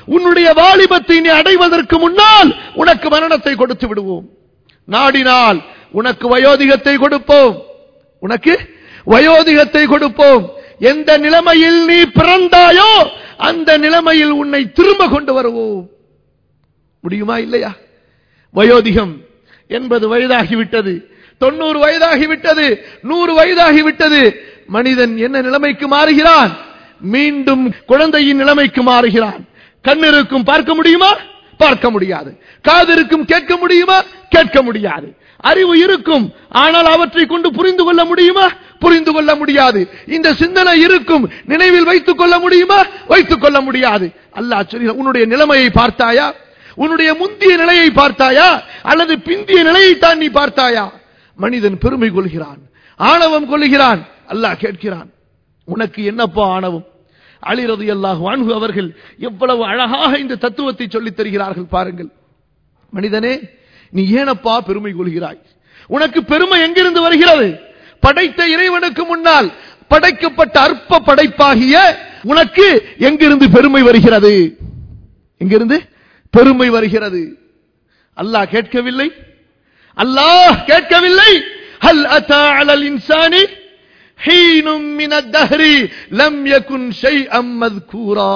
உன்னுடைய வாலிபத்தை நீ அடைவதற்கு முன்னால் உனக்கு மரணத்தை கொடுத்து விடுவோம். நாடினால் உனக்கு வயோதிகத்தை கொடுப்போம். உனக்கு வயோதிகத்தை கொடுப்போம். எந்த நிலைமையில் நீ பிறந்தாயோ அந்த நிலைமையில் உன்னை திரும்ப கொண்டு வருவோம். முடியுமா இல்லையா? வயோதிகம் 80 வயதாகிவிட்டது, 90 வயதாகிவிட்டது, 100 வயதாகிவிட்டது. மனிதன் என்ன நிலைமைக்கு மாறுகிறான்? மீண்டும் குழந்தையின் நிலைமைக்கு மாறுகிறான். கண்ணிருக்கும் பார்க்க முடியுமா? பார்க்க முடியாது. காதிருக்கும் கேட்க முடியுமா? கேட்க முடியாது. அறிவு இருக்கும், ஆனால் அவற்றை கொண்டு புரிந்து கொள்ள முடியுமா? புரிந்து கொள்ள முடியாது. இந்த சிந்தனை இருக்கும், நினைவில் வைத்துக் கொள்ள முடியுமா? வைத்துக் கொள்ள முடியாது. அல்லாஹ் சொல்கிறான், உன்னுடைய நிலைமையை பார்த்தாயா? உன்னுடைய முந்திய நிலையை பார்த்தாயா? அல்லது பிந்திய நிலையை தான் நீ பார்த்தாயா? மனிதன் பெருமை கொள்கிறான், ஆணவம் கொள்கிறான். அல்லாஹ் கேட்கிறான், உனக்கு என்னப்பா ஆணவம்? அலி ரலியல்லாஹு அன்ஹு அவர்கள் எவ்வளவு அழகாக இந்த தத்துவத்தை சொல்லித் தருகிறார்கள் பாருங்கள். மனிதனே, நீ ஏனப்பா பெருமை கொள்கிறாய்? உனக்கு பெருமை எங்கிருந்து வருகிறது? படைத்த இறைவனுக்கு முன்னால் படைக்கப்பட்ட அற்ப படைப்பாகிய உனக்கு எங்கிருந்து பெருமை வருகிறது? எங்கிருந்து பெருமை வருகிறது? அல்லாஹ் கேட்கவில்லை? அல்லாஹ் கேட்கவில்லை? ஹல் அத்தா அலல் இன்சானி ஹீனும் மினத் தஹ்ரி லம் யகுன் ஷைஅம் மذ்கூரா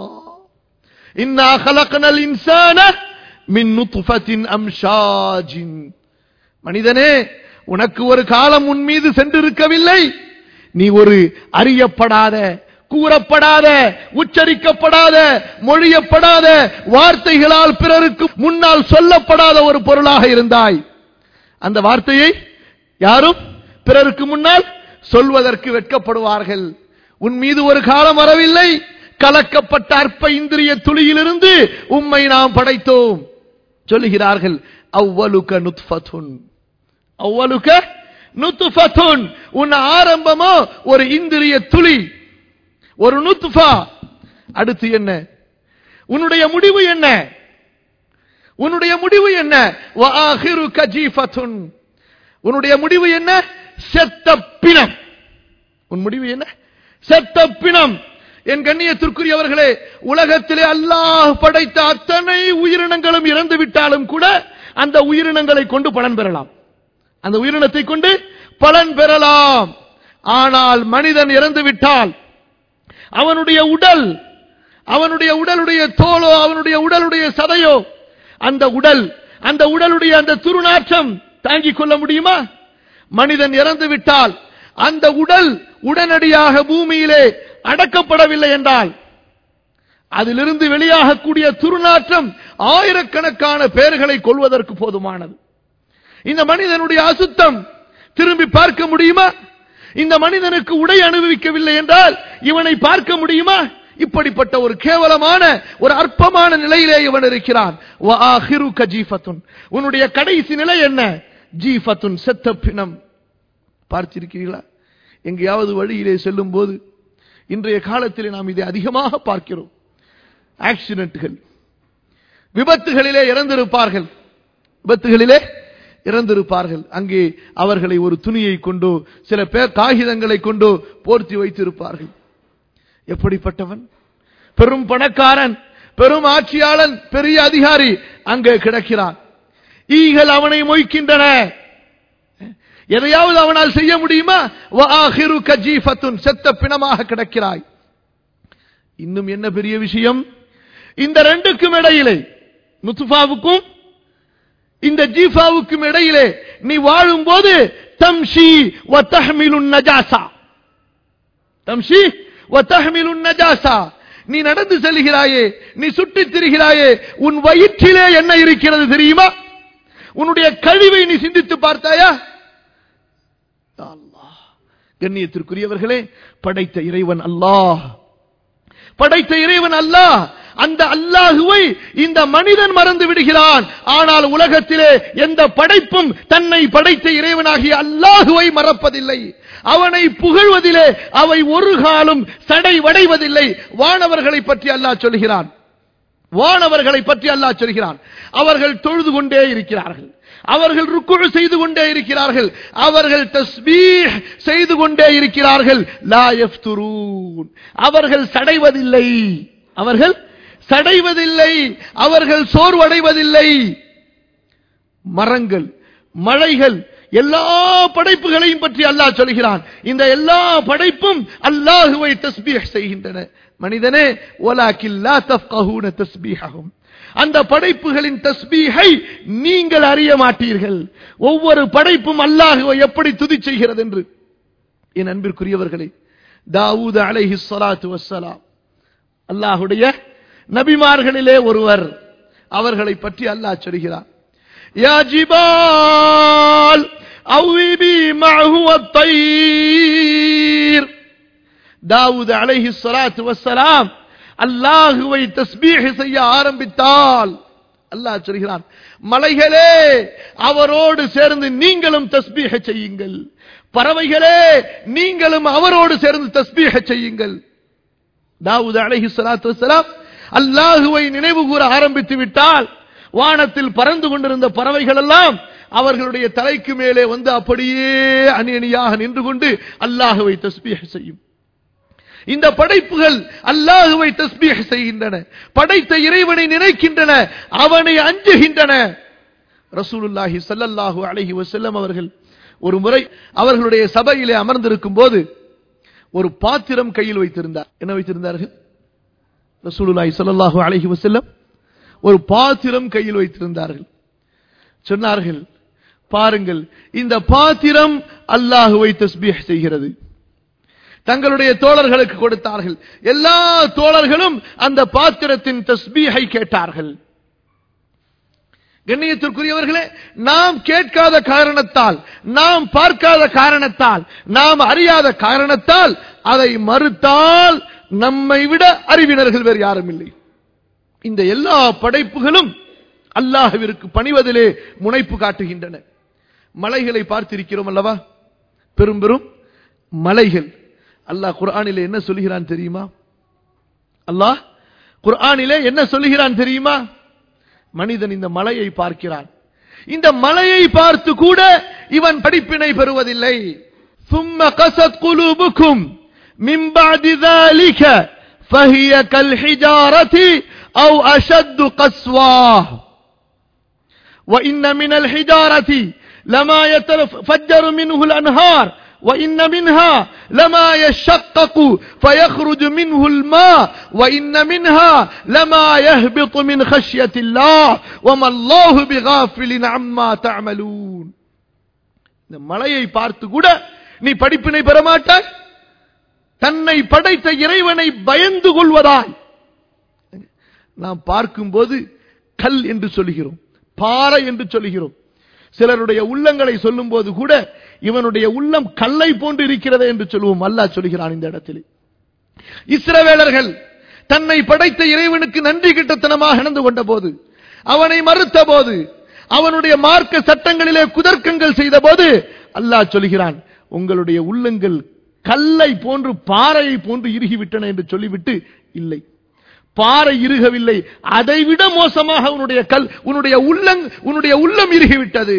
இன்னா خلقنال இன்சான மின் நுத்ஃபத்தின் அம்ஷாஜின். மனிதனே, உனக்கு ஒரு காலம் உன் மீது சென்றிருக்கவில்லை. நீ ஒரு அறியப்படாத, கூறப்படாத, உச்சரிக்கப்படாத, மொழியப்படாத, வார்த்தைகளால் பிறருக்கு முன்னால் சொல்லப்படாத ஒரு பொருளாக இருந்தாய். அந்த வார்த்தையை யாரும் பிறருக்கு முன்னால் சொல்வதற்கு வெட்கப்படுவார்கள். உன் மீது ஒரு காலம் வரவில்லை, கலக்கப்பட்ட அற்ப இந்திரிய துளியிலிருந்து உம்மை நாம் படைத்தோம் சொல்லுகிறார்கள். அவ்வலுக நுத்ஃபத்துன், அவ்வலுக நுத்ஃபத்துன். உன் ஆரம்பமோ ஒரு இந்திரிய துளி, ஒரு நுத்ஃபா. அடுத்து என்ன? உன்னுடைய முடிவு என்ன? உன்னுடைய முடிவு என்ன? வஆகிருக ஜீஃபத்துன். உன்னுடைய முடிவு என்ன? செத்த பிணம். உன் முடிவு என்ன? செத்த பிணம். என் கண்ணியத்திற்குரியவர்களே, உலகத்திலே அல்லாஹ் படைத்த அத்தனை உயிரினங்களும் இறந்து விட்டாலும் கூட அந்த உயிரினங்களை கொண்டு பலன் பெறலாம், அந்த உயிரினத்தை கொண்டு பலன் பெறலாம். ஆனால் மனிதன் இறந்து விட்டால் அவனுடைய உடல், அவனுடைய உடலுடைய தோலோ, அவனுடைய உடலுடைய சதையோ, அந்த உடல், அந்த உடலுடைய அந்த துர்நாற்றம் தாங்கிக் கொள்ள முடியுமா? மனிதன் இறந்து விட்டால் அந்த உடல் உடனடியாக பூமியிலே அடக்கப்படவில்லை என்றால் அதிலிருந்து வெளியாகக்கூடிய துர்நாற்றம் ஆயிரக்கணக்கான பேர்களை கொல்வதற்கு போதுமானது. இந்த மனிதனுடைய அசுத்தம் திரும்பி பார்க்க முடியுமா? இந்த மனிதனுக்கு உடை அனுபவிக்கவில்லை என்றால் இவனை பார்க்க முடியுமா? இப்படிப்பட்ட ஒரு கேவலமான, ஒரு அற்பமான நிலையிலே இவன் இருக்கிறான். வஆகிருக ஜீஃபத்துன். உன்னுடைய கடைசி நிலை என்ன? ஜீஃபத்துன், செத்த பிணம். பார்த்திருக்கிறீர்களா? எங்கேயாவது வழியிலே செல்லும் போது இன்றைய காலத்திலே நாம் இதை அதிகமாக பார்க்கிறோம். ஆக்சிடென்ட்கள், விபத்துகளிலே இறந்திருப்பார்கள், விபத்துகளிலே இறந்திருப்பார்கள். அங்கே அவர்களை ஒரு துணியை கொண்டோ சில பேர் காகிதங்களை கொண்டோ போர்த்தி வைத்திருப்பார்கள். எப்படிப்பட்டவன்? பெரும் பணக்காரன், பெரும் ஆட்சியாளன், பெரிய அதிகாரி அங்கே கிடக்கிறான். ஈகள் அவனை மொய்க்கின்றன. எதையாவது அவனால் செய்ய முடியுமா? வஆகிருக ஜீஃபத்துன், செத்த பிணமாக கிடக்கிறாய். இன்னும் என்ன பெரிய விஷயம்? இந்த ரெண்டுக்கும் இடையிலே, நுத்ஃபாவுக்கும் இந்த ஜீஃபாவுக்கும் இடையிலே நீ வாழும் போது தம்ஷி வ தஹ்மிலுன் நஜாஸா, தம்ஷி வ தஹ்மிலுன் நஜாஸா. நீ நடந்து செல்கிறாயே, நீ சுற்றித் திரிகிறாயே, உன் வயிற்றிலே என்ன இருக்கிறது தெரியுமா? உன்னுடைய கழிவை நீ சிந்தித்து பார்த்தாயா? அல்லாஹ். கண்ணியத்திற்குரியவர்களே, படைத்த இறைவன் அல்லாஹ், படைத்த இறைவன் அல்லாஹ். அந்த அல்லாஹுவை இந்த மனிதன் மறந்து விடுகிறான். ஆனால் உலகத்திலே எந்த படைப்பும் தன்னை படைத்த இறைவனாகிய அல்லாஹுவை மறப்பதில்லை. அவனை புகழ்வதிலே அவை ஒரு காலம் சடைவடைவதில்லை. வானவர்களை பற்றி அல்லாஹ் சொல்கிறான், வானவர்களை பற்றி அல்லாஹ் சொல்கிறான், அவர்கள் தொழுது கொண்டே இருக்கிறார்கள், அவர்கள் ருக்கு செய்து கொண்டே இருக்கிறார்கள், அவர்கள் தஸ்பீஹ் செய்து கொண்டே இருக்கிறார்கள். லா யஃப்துரூன், அவர்கள் சடைவதில்லை, அவர்கள் சடைவதில்லை, அவர்கள் சோர்வடைவதில்லை. மரங்கள், மழைகள், எல்லா படைப்புகளையும் பற்றி அல்லாஹ் சொல்கிறான். இந்த எல்லா படைப்பும் அல்லாஹுவை தஸ்பீஹ் செய்கின்றன. மனிதனே, வலாக்கின் லா தஃப்கஹூன தஸ்பீஹஹும், அந்த படைப்புகளின் தஸ்பீஹை நீங்கள் அறிய மாட்டீர்கள். ஒவ்வொரு படைப்பும் அல்லாஹுவை எப்படி துதி செய்கிறது என்று. என் அன்பிற்குரியவர்களே, தாவூத் அலைஹிஸ்ஸலாத்து வஸ்ஸலாம் அல்லாஹ்வுடைய நபிமார்களிலே ஒருவர். அவர்களை பற்றி அல்லாஹ் சொல்கிறார், யா ஜிபால் அவ்விபி மஅஹு அத்-தய்ர். தாவூத் அலைஹிஸ்ஸலாத்து வஸ்ஸலாம் அல்லாஹுவை தஸ்பீஹ் செய்ய ஆரம்பித்தால் அல்லாஹ் சொல்கிறான், மலைகளே அவரோடு சேர்ந்து நீங்களும் தஸ்பீஹ் செய்யுங்கள், பறவைகளே நீங்களும் அவரோடு சேர்ந்து தஸ்பீஹ் செய்யுங்கள். தாவூத் அலைஹிஸ்ஸலாத்து வஸ்ஸலாம் அல்லாஹுவை நினைவு கூற ஆரம்பித்து விட்டால் வானத்தில் பறந்து கொண்டிருந்த பறவைகள் எல்லாம் அவர்களுடைய தலைக்கு மேலே வந்து அப்படியே அணி அணியாக நின்று கொண்டு அல்லாஹுவை தஸ்பீஹ் செய்யும். இந்த படைப்புகள் அல்லாஹுவை தஸ்பீஹ் செய்கின்றன, படைத்த இறைவனை நினைக்கின்றன, அவனை அஞ்சுகின்றன. ரசூலுல்லாஹி ஸல்லல்லாஹு அலைஹி வஸல்லம் அவர்கள் ஒரு முறை அவர்களுடைய சபையிலே அமர்ந்திருக்கும் போது ஒரு பாத்திரம் கையில் வைத்திருந்தார். என்ன வைத்திருந்தார்கள்? ரசூலுல்லாஹி ஸல்லல்லாஹு அலைஹி வஸல்லம் ஒரு பாத்திரம் கையில் வைத்திருந்தார்கள். சொன்னார்கள், பாருங்கள், இந்த பாத்திரம் அல்லாஹுவை தஸ்பீஹ் செய்கிறது. தங்களுடைய தோழர்களுக்கு கொடுத்தார்கள். எல்லா தோழர்களும் அந்த பாத்திரத்தின் தஸ்பீஹை கேட்டார்கள். கண்ணியத்திற்குரியவர்களே, நாம் கேட்காத காரணத்தால், நாம் பார்க்காத காரணத்தால், நாம் அறியாத காரணத்தால் அதை மறுத்தால் நம்மை விட அறிவினர்கள் வேறு யாரும் இல்லை. இந்த எல்லா படைப்புகளும் அல்லாஹ்விற்கு பணிவதிலே முனைப்பு காட்டுகின்றன. மலைகளை பார்த்திருக்கிறோம் அல்லவா? பெரும் பெரும் மலைகள். அல்லாஹ் குர்ஆனிலே என்ன சொல்கிறான் தெரியுமா? அல்லாஹ் குர்ஆனிலே என்ன சொல்கிறான் தெரியுமா? மனிதன் இந்த மலையை பார்க்கிறான். இந்த மலையை பார்த்து கூட இவன் படிப்பினை பெறுவதில்லை. ثم قست قلوبكم من بعد ذلك فهي كالحجارة أو أشد قسوة وإن من الحجارة لما يتفجر منه الأنهار وإن منها لما يشقق فيخرج منه الماء وإن منها لما يهبط من خشية الله وما الله بغافل عما تعملون. இந்த மலையை பார்த்து கூட நீ படிப்பினை பெற மாட்டாய். தன்னை படைத்த இறைவனை பயந்து கொள்வதாய். நாம் பார்க்கும்போது கல் என்று சொல்கிறோம், பாறை என்று சொல்கிறோம். சிலருடைய உள்ளங்களை சொல்லும் போது கூட இவனுடைய உள்ளம் கல்லை போன்று இருக்கிறது என்று சொல்லுவோம். அல்லாஹ் சொல்கிறான் இந்த இடத்தில், இஸ்ரவேலர்கள் தன்னை படைத்த இறைவனுக்கு நன்றி கிட்டத்தனமாக நடந்து கொண்ட போது, அவனை மறுத்த போது, அவனுடைய மார்க்க சட்டங்களிலே குதர்க்கங்கள் செய்த போது அல்லாஹ் சொல்கிறான், உங்களுடைய உள்ளங்கள் கல்லை போன்று பாறையை போன்று இறுகிவிட்டன என்று சொல்லிவிட்டு, இல்லை, பாறை இறுகவில்லை, அதைவிட மோசமாக உன்னுடைய உள்ளம் இறுகிவிட்டது.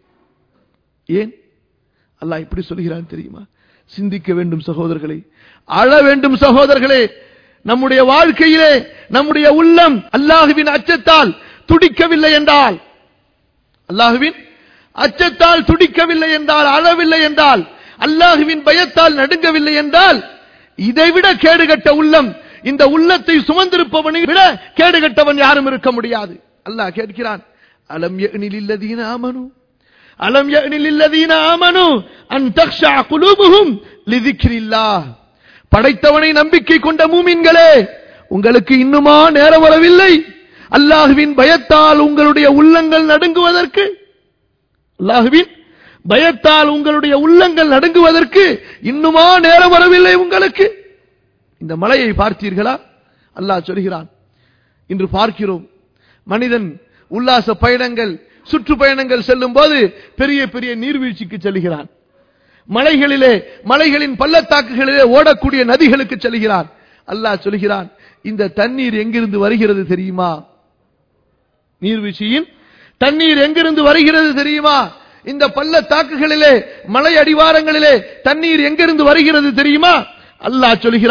ஏன் அல்லாஹ் இப்படி சொல்கிறான் தெரியுமா? சிந்திக்க வேண்டும் சகோதரர்களே, அழ வேண்டும் சகோதரர்களே. நம்முடைய வாழ்க்கையிலே நம்முடைய உள்ளம் அல்லாஹ்வின் அச்சத்தால் துடிக்கவில்லை என்றால், அல்லாஹ்வின் அச்சத்தால் துடிக்கவில்லை என்றால், அழவில்லை என்றால், அல்லாஹ்வின் பயத்தால் நடுங்கவில்லை என்றால், இதைவிட கேடுகட்ட உள்ளம், இந்த உள்ளத்தை சுமந்திருப்பவனை விட கேடுகட்டவன் யாரும் இருக்க முடியாது. அல்லாஹ் கேட்கிறான், அலம் யஅனி லில்லதீன ஆமனு அலம் யஅனி லில்லதீன ஆமனு அன் தக்ஷா குலூபுஹும் லிذிக்ரில்லாஹ். படைத்தவனை நம்பிக்கை கொண்ட மூமின்களே, உங்களுக்கு இன்னுமா நேரம் வரவில்லை அல்லாஹ்வின் பயத்தால் உங்களுடைய உள்ளங்கள் நடுங்குவதற்கு? அல்லாஹ்வின் பயத்தால் உங்களுடைய உள்ளங்கள் நடுங்குவதற்கு இன்னுமா நேரம் வரவில்லை உங்களுக்கு? இந்த மலையை பார்த்தீர்களா? அல்லாஹ் சொல்கிறான். இன்று பார்க்கிறோம், மனிதன் உல்லாச பயணங்கள், சுற்றுப்பயணங்கள் செல்லும் போது பெரிய பெரிய நீர்வீழ்ச்சிக்கு செல்கிறான். மலைகளிலே, மலைகளின் பள்ளத்தாக்குகளிலே ஓடக்கூடிய நதிகளுக்கு செல்கிறான். அல்லாஹ் சொல்கிறான், இந்த தண்ணீர் எங்கிருந்து வருகிறது தெரியுமா? நீர்வீழ்ச்சியின் தண்ணீர் எங்கிருந்து வருகிறது தெரியுமா? இந்த பள்ளத்தாக்குகளிலே, மலை அடிவாரங்களிலே தண்ணீர் எங்கிருந்து வருகிறது தெரியுமா? அல்லாஹ் சொல்கிறான்,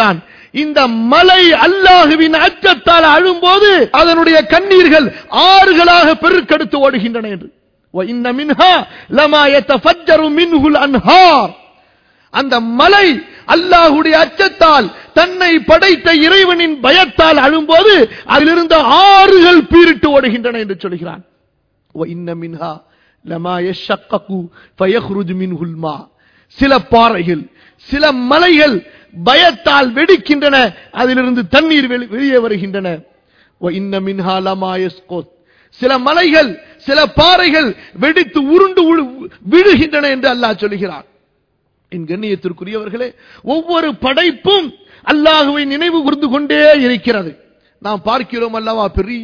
இந்த மலை அல்லாஹ்வின் அச்சத்தால் அழும்போது அதனுடைய கண்ணீர்கள் ஆறுகளாக பெருக்கெடுத்து ஓடுகின்றன என்று. وَإِنَّ مِنْهَا لَمَا يَتَفَجَّرُ مِنْهُ الْأَنْهَارُ. அந்த மலை அல்லாஹ்வுடைய அச்சத்தால் தன்னை படைத்த இறைவனின் பயத்தால் அழும்போது அதிலிருந்த ஆறுகள் பீரிட்டு ஓடுகின்றன என்று சொல்கிறான். وَإِنَّ مِنْهَا لَمَا يَشَّقَّقُ فَيَخْرُجُ مِنْهُ الْمَاءُ. சில பாறைகள் சில மலைகள் பயத்தால் வெடிக்கின்றன, அதிலிருந்து தண்ணீர் வெளியே வருகின்றன. وَإِنَّ مِنْهَا لَمَا يَسْقُطُ. சில மலைகள் சில பாறைகள் வெடித்து உருண்டு விழுகின்றன என்று அல்லாஹ் சொல்கிறான். என் கண்ணியத்திற்குரியவர்களே, ஒவ்வொரு படைப்பும் அல்லாஹ்வை நினைவு கூர்ந்து கொண்டே இருக்கிறது. நாம் பார்க்கிறோம் அல்லவா,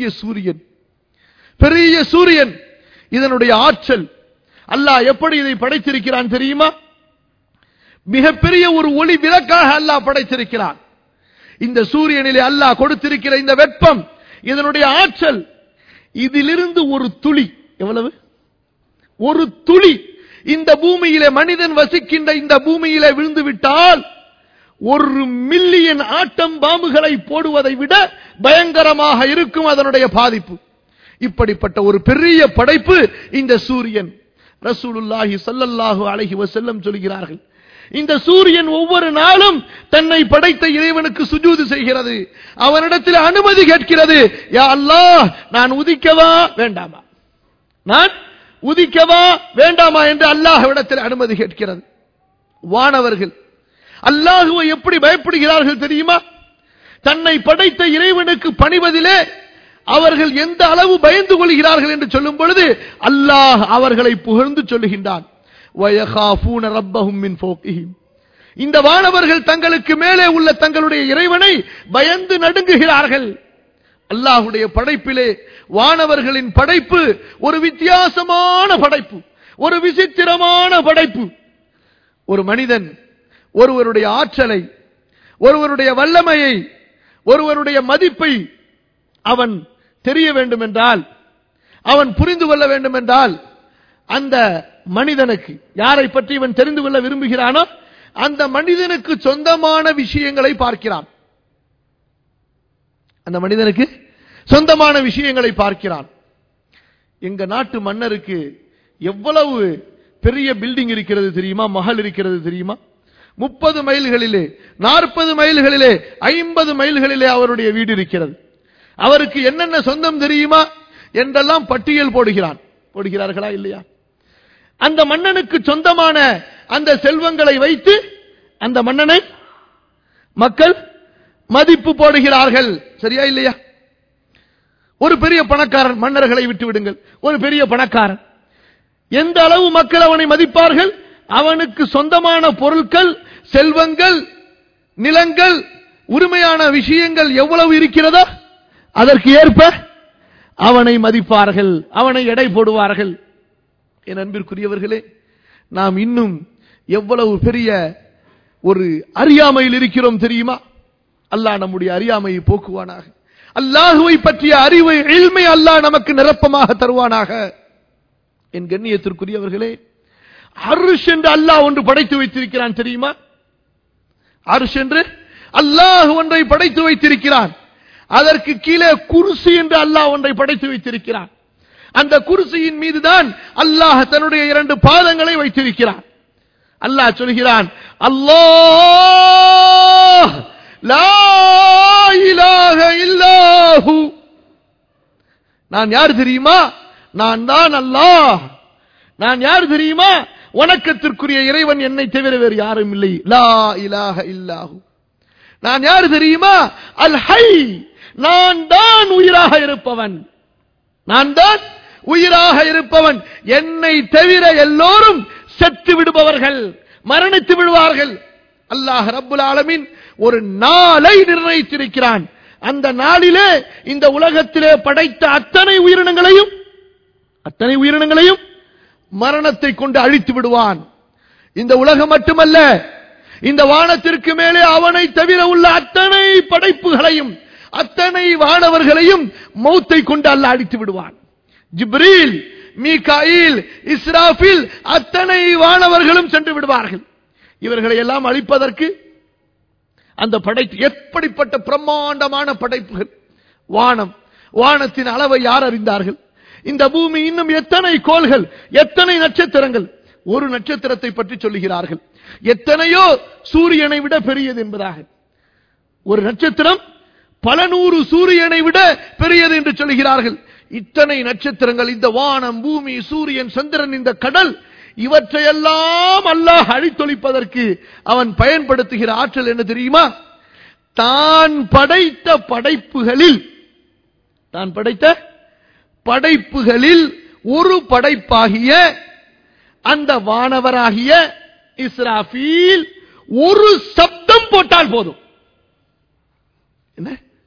பெரிய சூரியன் இதனுடைய ஆற்றல் அல்லாஹ் எப்படி இதை படைத்திருக்கிறான் தெரியுமா? மிகப்பெரிய ஒரு ஒளி விளக்காக அல்லாஹ் படைத்திருக்கிறான். இந்த சூரியனிலே அல்லாஹ் கொடுத்திருக்கிற இந்த வெப்பம், இதனுடைய ஆற்றல், இதிலிருந்து ஒரு துளி, எவ்வளவு? ஒரு துளி இந்த பூமியிலே, மனிதன் வசிக்கின்ற இந்த பூமியிலே விழுந்து விட்டால் 1 மில்லியன் ஆட்டம் பாம்புகளை போடுவதை விட பயங்கரமாக இருக்கும் அதனுடைய பாதிப்பு. இப்படிப்பட்ட ஒரு பெரிய படைப்பு இந்த சூரியன். ரசூலுல்லாஹி ஸல்லல்லாஹு அலைஹி வஸல்லம் சொல்கிறார்கள், இந்த சூரியன் ஒவ்வொரு நாளும் தன்னை படைத்த இறைவனுக்கு சுஜூது செய்கிறது, அவனிடத்தில் அனுமதி கேட்கிறது. யா அல்லாஹ், நான் உதிக்கவா வேண்டாமா, நான் உதிக்கவா வேண்டாமா என்று அல்லாஹ்விடத்தில் அனுமதி கேட்கிறது. வானவர்கள் அல்லாஹ்வை எப்படி பயப்படுகிறார்கள் தெரியுமா? தன்னை படைத்த இறைவனுக்கு பணிவதிலே அவர்கள் எந்த அளவு பயந்து கொள்கிறார்கள் என்று சொல்லும் பொழுது அல்லாஹ் அவர்களை புகழ்ந்து சொல்லுகின்றான். وَيَخَافُونَ رَبَّهُم مِّن فَوْقِهِمْ. இந்த வானவர்கள் தங்களுக்கு மேலே உள்ள தங்களுடைய இறைவனை பயந்து நடுங்குகிறார்கள். அல்லாஹ்வுடைய படைப்பிலே வானவர்களின் படைப்பு ஒரு வித்தியாசமான படைப்பு, ஒரு விசித்திரமான படைப்பு. ஒரு மனிதன் ஒருவருடைய ஆற்றலை, ஒருவருடைய வல்லமையை, ஒருவருடைய மதிப்பை அவன் தெரிய வேண்டும் என்றால், அவன் புரிந்து கொள்ள வேண்டும் என்றால், அந்த மனிதனுக்கு, யாரை பற்றி இவன் தெரிந்து கொள்ள விரும்புகிறானோ அந்த மனிதனுக்கு சொந்தமான விஷயங்களை பார்க்கிறான். அந்த மனிதனுக்கு சொந்தமான விஷயங்களை பார்க்கிறான். எங்க நாட்டு மன்னருக்கு எவ்வளவு பெரிய பில்டிங் இருக்கிறது தெரியுமா, மஹல் இருக்கிறது தெரியுமா? 30 மைல்களிலே, 40 மைல்களிலே, 50 மைல்களிலே அவருடைய வீடு இருக்கிறது. அவருக்கு என்னென்ன சொந்தம் தெரியுமா என்றெல்லாம் பட்டியல் போடுகிறார்களா இல்லையா? அந்த மன்னனுக்கு சொந்தமான அந்த செல்வங்களை வைத்து அந்த மன்னனை மக்கள் மதிப்பு போடுகிறார்கள். சரியா இல்லையா? ஒரு பெரிய பணக்காரன், மன்னர்களை விட்டு விடுங்கள், ஒரு பெரிய பணக்காரன், எந்த அளவு மக்கள் அவனை மதிப்பார்கள்? அவனுக்கு சொந்தமான பொருட்கள், செல்வங்கள், நிலங்கள், உரிமையான விஷயங்கள் எவ்வளவு இருக்கிறதோ அதற்கு ஏற்ப அவனை மதிப்பார்கள், அவனை எடை போடுவார்கள். என் அன்பிற்குரியவர்களே, நாம் இன்னும் எவ்வளவு பெரிய ஒரு அறியாமையில் இருக்கிறோம் தெரியுமா? அல்லாஹ் நம்முடைய அறியாமையை போக்குவானாக. அல்லாஹுவை பற்றிய அறிவை, இல்மை அல்லாஹ் நமக்கு நிரப்பமாக தருவானாக. என் கண்ணியத்திற்குரியவர்களே, அர்ஷ் என்று அல்லாஹ் ஒன்று படைத்து வைத்திருக்கிறான் தெரியுமா? அர்ஷ் என்று அல்லாஹ் ஒன்றை படைத்து வைத்திருக்கிறான். அதற்கு கீழே குர்சி என்று அல்லாஹ் ஒன்றை படைத்து வைத்திருக்கிறான். அந்த குர்சியின் மீதுதான் அல்லாஹ் தன்னுடைய 2 பாதங்களை வைத்திருக்கிறான். அல்லாஹ் சொல்கிறான், அல்லாஹ் லா இலாஹ இல்லாஹு. நான் யார் தெரியுமா? நான் தான் அல்லாஹ். நான் யார் தெரியுமா? வணக்கத்திற்குரிய இறைவன் என்னை தவிர வேறு யாரும் இல்லை. லா இலாஹ இல்லாஹு. நான் யார் தெரியுமா? அல் ஹை. நான் தான் உயிராக இருப்பவன். நான் தான் உயிராக இருப்பவன். என்னை தவிர எல்லோரும் செத்து விடுபவர்கள், மரணித்து விடுவார்கள். அல்லாஹ் ரப்புல் ஆலமீன் ஒரு நாளை நிர்ணயித்திருக்கிறான். அந்த நாளிலே இந்த உலகத்திலே படைத்த அத்தனை உயிரினங்களையும் மரணத்தை கொண்டு அழித்து விடுவான். இந்த உலகம் மட்டுமல்ல, இந்த வானத்திற்கு மேலே அவனை தவிர உள்ள அத்தனை படைப்புகளையும், அத்தனை வானவர்களையும் மௌத்தை கொண்டு அல்லாஹ் அழித்து விடுவான். ஜிப்ரீல், மீகாயில், இஸ்ராஃபில் அத்தனை வானவர்களும் சென்று விடுவார்கள். இவர்களை எல்லாம் அழிப்பதற்கு அந்த படைப்பு எப்படிப்பட்ட பிரம்மாண்டமான படைப்புகள்! வானத்தின் அளவை யார் அறிந்தார்கள்? இந்த பூமி இன்னும் எத்தனை கோள்கள், எத்தனை நட்சத்திரங்கள்! ஒரு நட்சத்திரத்தை பற்றி சொல்லுகிறார்கள் எத்தனையோ சூரியனை விட பெரியது என்பதாக. ஒரு நட்சத்திரம் பல நூறு சூரியனை விட பெரியது என்று சொல்லுகிறார்கள். இத்தனை நட்சத்திரங்கள், இந்த வானம், பூமி, சூரியன், சந்திரன், இந்த கடல், இவற்றையெல்லாம் அல்லாஹ் அழித்தொழிப்பதற்கு அவன் பயன்படுத்துகிற ஆற்றல் என்ன தெரியுமா? தான் படைத்த படைப்புகளில் ஒரு படைப்பாகிய அந்த வானவராகிய இஸ்ராஃபீல் ஒரு சப்தம் போட்டால் போதும். என்ன?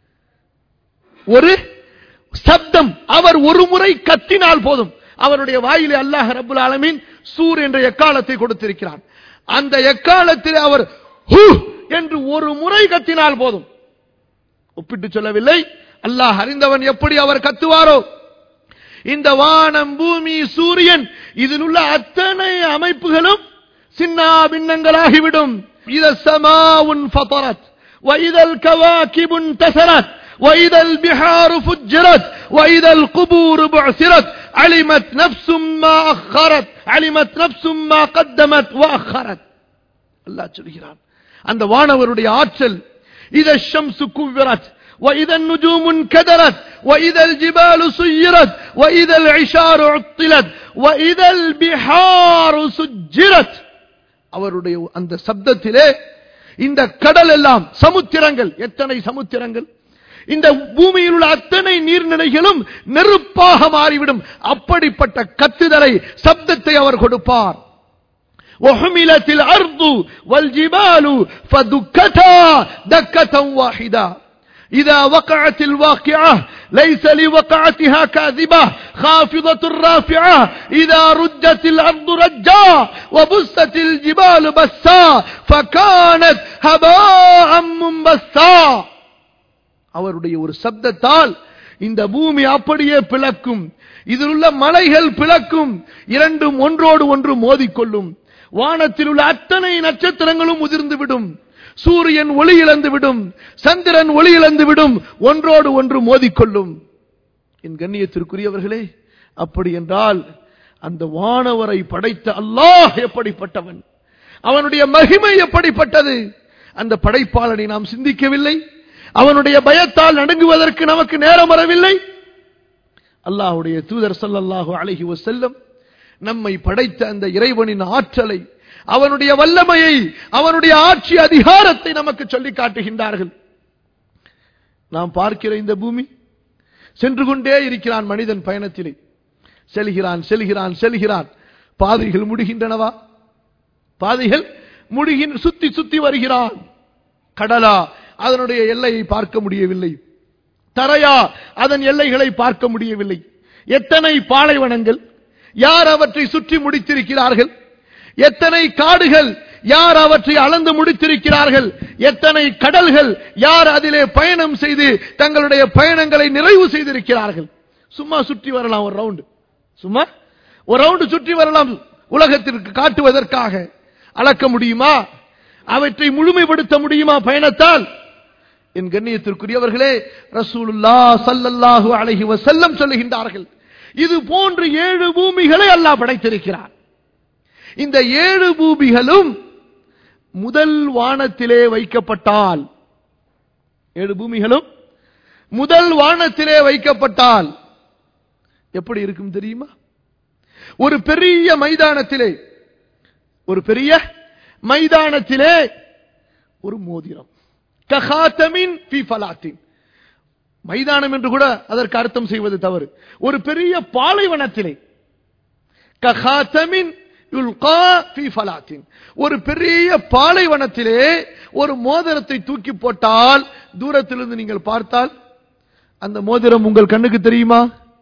ஒரு சப்தம், அவர் ஒரு முறை கத்தினால் போதும். அவருடைய வாயிலே அல்லாஹ் ரப்புல் ஆலமீன் சூர் என்ற எக்காலத்தை கொடுத்திருக்கிறான். அந்த எக்காலத்தில் அவர் ஹூ என்று ஒரு முறை கத்தினால் போதும். ஒப்பிட்டு சொல்லவில்லை, அல்லாஹ் அறிந்தவன். எப்படி அவர் கத்துவாரோ, இந்த வானம், பூமி, சூரியன், இதில் உள்ள அத்தனை அமைப்புகளும் சின்னா பின்னங்களாகிவிடும். இத சமாவுன் ஃபதரத் وإذا الكواكب انتثرت وإذا البحار فجرت وإذا القبور بعثرت علمت نفس ما أخرت علمت نفس ما قدمت وأخرت. அல்லாஹ் சொல்கிறான், அந்த வானவருடைய ஆற்றல். إذا الشمس كورت وإذا النجوم انكدرت وإذا الجبال سيرت وإذا العشار عطلت وإذا البحار سجرت. அவருடைய அந்த சப்தத்திலே இந்த கடல் எல்லாம், சமுத்திரங்கள், எத்தனை சமுத்திரங்கள், இந்த பூமியில் உள்ள அத்தனை நீர்நிலைகளும் நெருப்பாக மாறிவிடும். அப்படிப்பட்ட கத்துதலை, சப்தத்தை அவர் கொடுப்பார். وحملت الأرض والجبال فدكتا دكة واحدة إذا وقعت الواقعة ليس لوقعتها كاذبة خافضة رافعة إذا رجت الأرض رجا وبست الجبال بسا فكانت هباء منبثا. அவருடைய ஒரு சப்தத்தால் இந்த பூமி அப்படியே பிளக்கும். இதில் உள்ள மலைகள் பிளக்கும். இரண்டும் ஒன்றோடு ஒன்று மோதிக்கொள்ளும். வானத்தில் உள்ள அத்தனை நட்சத்திரங்களும் உதிர்ந்துவிடும். சூரியன் ஒளி இழந்துவிடும், சந்திரன் ஒளி இழந்துவிடும், ஒன்றோடு ஒன்று மோதிக்கொள்ளும். என் கண்ணியத்திற்குரியவர்களே, அப்படி என்றால் அந்த வானவரை படைத்த அல்லாஹ் எப்படிப்பட்டவன், அவனுடைய மகிமை எப்படிப்பட்டது? அந்த படைப்பாளனை நாம் சிந்திக்கவில்லை. அவனுடைய பயத்தால் நடுங்குவதற்கு நமக்கு நேரம் வரவில்லை. அல்லாஹ்வுடைய தூதர் ஸல்லல்லாஹு அலைஹி வஸல்லம் நம்மை படைத்த அந்த இறைவனின் ஆற்றலை, அவனுடைய வல்லமையை, அவனுடைய ஆட்சி அதிகாரத்தை நமக்கு சொல்லி காட்டுகின்றார்கள். நாம் பார்க்கிற இந்த பூமி சென்று கொண்டே இருக்கிறான். மனிதன் பயணத்திலே செல்கிறான் செல்கிறான் செல்கிறான். பாதைகள் முடிகின்றனவா? பாதைகள் சுத்தி சுத்தி வருகிறான். கடலா, அதனுடைய எல்லையை பார்க்க முடியவில்லை. தரையா, அதன் எல்லைகளை பார்க்க முடியவில்லை. எத்தனை பாலைவனங்கள், யார் அவற்றை சுற்றி முடித்திருக்கிறார்கள்? எத்தனை காடுகள், யார் அவற்றை அளந்து முடித்திருக்கிறார்கள்? எத்தனை கடல்கள், யார் அதிலே பயணம் செய்து தங்களுடைய பயணங்களை நிறைவு செய்திருக்கிறார்கள்? சும்மா சுற்றி வரலாம், ஒரு ரவுண்டு, சும்மா ஒரு ரவுண்டு சுற்றி வரலாம். உலகத்திற்கு காட்டுவதற்காக அளக்க முடியுமா? அவற்றை முழுமைப்படுத்த முடியுமா பயணத்தால்? என் கண்ணியத்திற்குரியவர்களே, ரசூலுல்லாஹ் ஸல்லல்லாஹு அலைஹி வஸல்லம் சொல்லுகின்றார்கள், இது போன்று 7 பூமிகளை அல்லாஹ் படைத்திருக்கிறார். இந்த 7 பூமிகளும் முதல் வானத்திலே வைக்கப்பட்டால், 7 பூமிகளும் முதல் வானத்திலே வைக்கப்பட்டால் எப்படி இருக்கும் தெரியுமா? ஒரு பெரிய மைதானத்திலே, ஒரு மோதிரம், கஹாத்தமின் ஃபீ ஃபலாத்தின். மைதானம் என்று கூட அதற்கு அர்த்தம் செய்வது தவறு. ஒரு பெரிய பாலைவனத்திலே, கஹாத்தமின் யுல்கா ஃபீ ஃபலாத்தின், ஒரு பெரிய பாலைவனத்திலே ஒரு மோதிரத்தை தூக்கி போட்டால், தூரத்திலிருந்து நீங்கள் பார்த்தால் அந்த மோதிரம் உங்கள் கண்ணுக்கு தெரியுமா?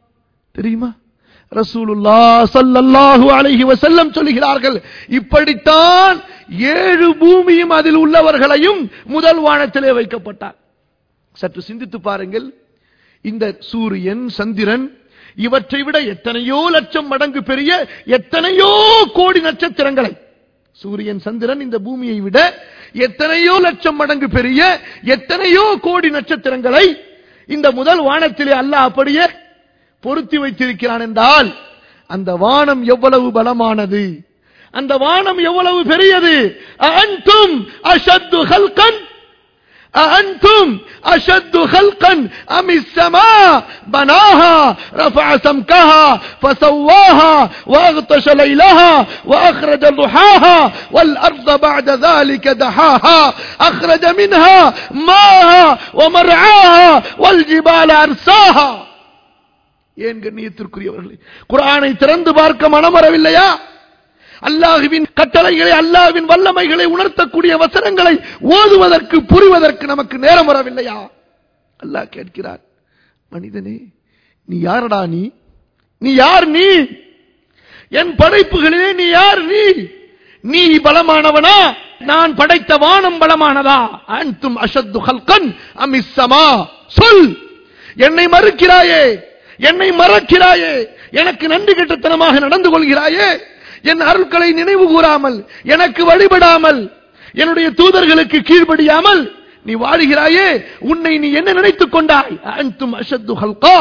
ரசூலுல்லாஹ் ஸல்லல்லாஹு அலைஹி வஸல்லம் சொல்கிறார்கள், இப்படித்தான் 7 பூமியும் அதில் உள்ளவர்களையும் முதல் வானத்திலே வைக்கப்பட்டார். சற்று சிந்தித்து பாருங்கள். இந்த சூரியன், சந்திரன், இவற்றை விட எத்தனையோ லட்சம் மடங்கு பெரிய எத்தனையோ கோடி நட்சத்திரங்களை, சூரியன், சந்திரன் இந்த பூமியை விட எத்தனையோ லட்சம் மடங்கு பெரிய எத்தனையோ கோடி நட்சத்திரங்களை இந்த முதல் வானத்திலே அல்லாஹ் அப்படியே பொருத்தி வைத்திருக்கிறான் என்றால் அந்த வானம் எவ்வளவு பலமானது, அந்த வானம் எவ்வளவு பெரியது. அன்தும் அஷத்து ஹல்கன் أأنتم أشد خلقا أم السماء بناها رفع سمكها فسواها وأغطش ليلها وأخرج ضحاها والأرض بعد ذلك دحاها أخرج منها ماءها ومرعاها والجبال أرساها. ஏன் கண்ணியத்திற்குரியவர்களே, குர்ஆனை திறந்து பார்க்க மனம் வரவில்லையா? அல்லாஹ்வின் கட்டளைகளை, அல்லாஹ்வின் வல்லமைகளை உணர்த்தக்கூடிய வசனங்களை ஓதுவதற்கு புரிவதற்கு நமக்கு நேரம் வரவில்லையா? அல்லாஹ் கேட்கிறார், மனிதனே நீ யாரடா? நீ யார்? நீ என் படைப்புகளிலே நீ யார்? நீ பலமானவனா? நான் படைத்த வானம் பலமானதா? அன்தும் அஷத்து ஹல்கன் அமிஸ் ஸமா. சொல், என்னை மறுக்கிறாயே, என்னை மறக்கிறாயே, எனக்கு நன்றி கெட்டத்தனமாக நடந்து கொள்கிறாயே, என் அருள்களை நினைவு கூறாமல், எனக்கு வழிபடாமல், என்னுடைய தூதர்களுக்கு கீழ்ப்படியாமல் நீ வாழுகிறாயே, உன்னை நீ என்ன நினைத்துக் கொண்டாய்? அன்தும் அஷத்து ஹல்கா.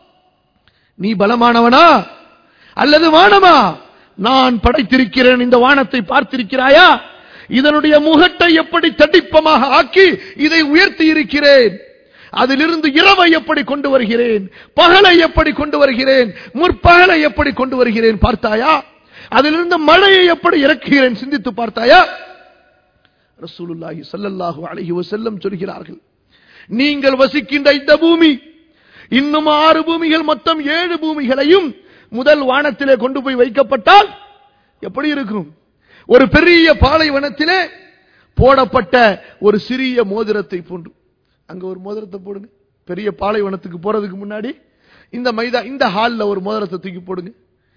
நீ பலமானவனா அல்லது வானமா? நான் படைத்திருக்கிறேன் இந்த வானத்தை பார்த்திருக்கிறாயா? இதனுடைய முகட்டை எப்படி தடிப்பமாக ஆக்கி இதை உயர்த்தி இருக்கிறேன். அதிலிருந்து இரவை எப்படி கொண்டு வருகிறேன், பகலை எப்படி கொண்டு வருகிறேன், முற்பகலை எப்படி கொண்டு வருகிறேன் பார்த்தாயா? அதிலிருந்து மழையை எப்படி இறக்குகிறேன் சிந்தித்து பார்த்தாயா? ரசூலுல்லாஹி ஸல்லல்லாஹு அலைஹி வஸல்லம் சொல்கிறார்கள், நீங்கள் வசிக்கின்ற இந்த பூமி இன்னும் 6 பூமிகள், மொத்தம் 7 பூமிகளையும் முதல் வானத்திலே கொண்டு போய் வைக்கப்பட்டால் எப்படி இருக்கும்? ஒரு பெரிய பாலைவனத்திலே போடப்பட்ட ஒரு சிறிய மோதிரத்தை போன்று. அங்க ஒரு மோதிரத்தை போடுங்க, பெரிய பாலைவனத்துக்கு போறதுக்கு முன்னாடி இந்த ஹால்ல ஒரு மோதிரத்தை தூக்கி போடுங்க,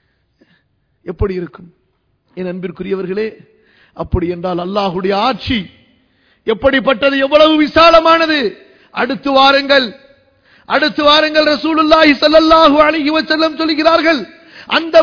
எப்படி இருக்கும்? என் அன்பிற்குரியவர்களே, அப்படி என்றால் அல்லாஹ்வுடைய ஆட்சி எப்படிப்பட்டது, எவ்வளவு விசாலமானது. அடுத்து வாருங்கள் ரசூலுல்லாஹி ஸல்லல்லாஹு அலைஹி வஸல்லம் சொல்கிறார்கள், அந்த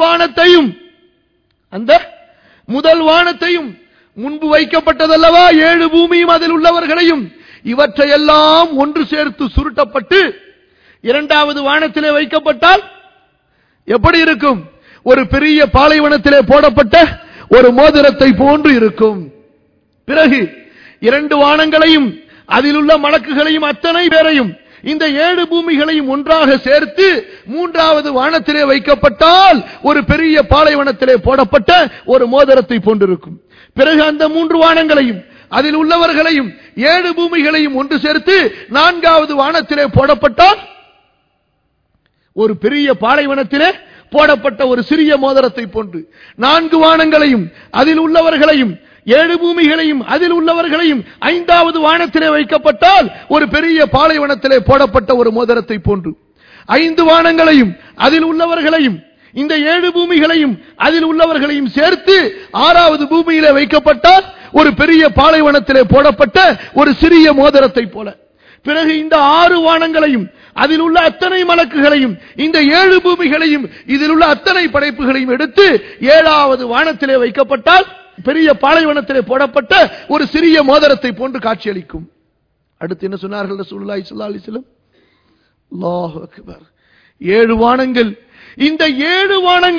முதல் வானத்தையும் முன்பு வைக்கப்பட்டதல்லவா 7 பூமியும் அதில் உள்ளவர்களையும், இவற்றையெல்லாம் ஒன்று சேர்த்து சுருட்டப்பட்டு இரண்டாவது வானத்திலே வைக்கப்பட்டால் எப்படி இருக்கும்? ஒரு பெரிய பாலைவனத்திலே போடப்பட்ட ஒரு மோதிரத்தை போன்று இருக்கும். பிறகு 2 வானங்களையும் அதில் உள்ள மலக்குகளையும் அத்தனை பேரையும் இந்த 7 பூமிகளையும் ஒன்றாக சேர்த்து 3வது வானத்திலே வைக்கப்பட்டால் ஒரு பெரிய பாலைவனத்திலே போடப்பட்ட ஒரு மோதிரத்தை போன்றிருக்கும். பிறகு அந்த 3 வானங்களையும் அதில் உள்ளவர்களையும் 7 பூமிகளையும் ஒன்று சேர்த்து 4வது வானத்திலே போடப்பட்டால் ஒரு பெரிய பாலைவனத்திலே போடப்பட்ட ஒரு சிறிய மோதிரத்தை போன்று, 4 வானங்களையும் அதில் உள்ளவர்களையும் 7 பூமிகளையும் அதில் உள்ளவர்களையும் 5வது வானத்திலே வைக்கப்பட்டால் ஒரு பெரிய பாலைவனத்திலே போடப்பட்ட ஒரு மோதிரத்தை போன்று, 5 வானங்களையும் அதில் உள்ளவர்களையும் இந்த 7 பூமிகளையும் அதில் உள்ளவர்களையும் சேர்த்து 6வது பூமியிலே வைக்கப்பட்டால் ஒரு பெரிய பாலைவனத்திலே போடப்பட்ட ஒரு சிறிய மோதிரத்தை போல. பிறகு இந்த 6 வானங்களையும் அதில் உள்ள அத்தனை மலக்குகளையும் இந்த 7 பூமிகளையும் இதில் உள்ள அத்தனை படைப்புகளையும் எடுத்து 7வது வானத்திலே வைக்கப்பட்டால் பெரிய பாலைவனத்திலே போடப்பட்ட ஒரு சிறிய மோதிரத்தை போன்று காட்சியளிக்கும். அடுத்து என்ன சொன்னார்கள் ரசூலுல்லாஹி ஸல்லல்லாஹு அலைஹி வஸல்லம்? அல்லாஹு அக்பர். 7 வானங்கள், இந்த 7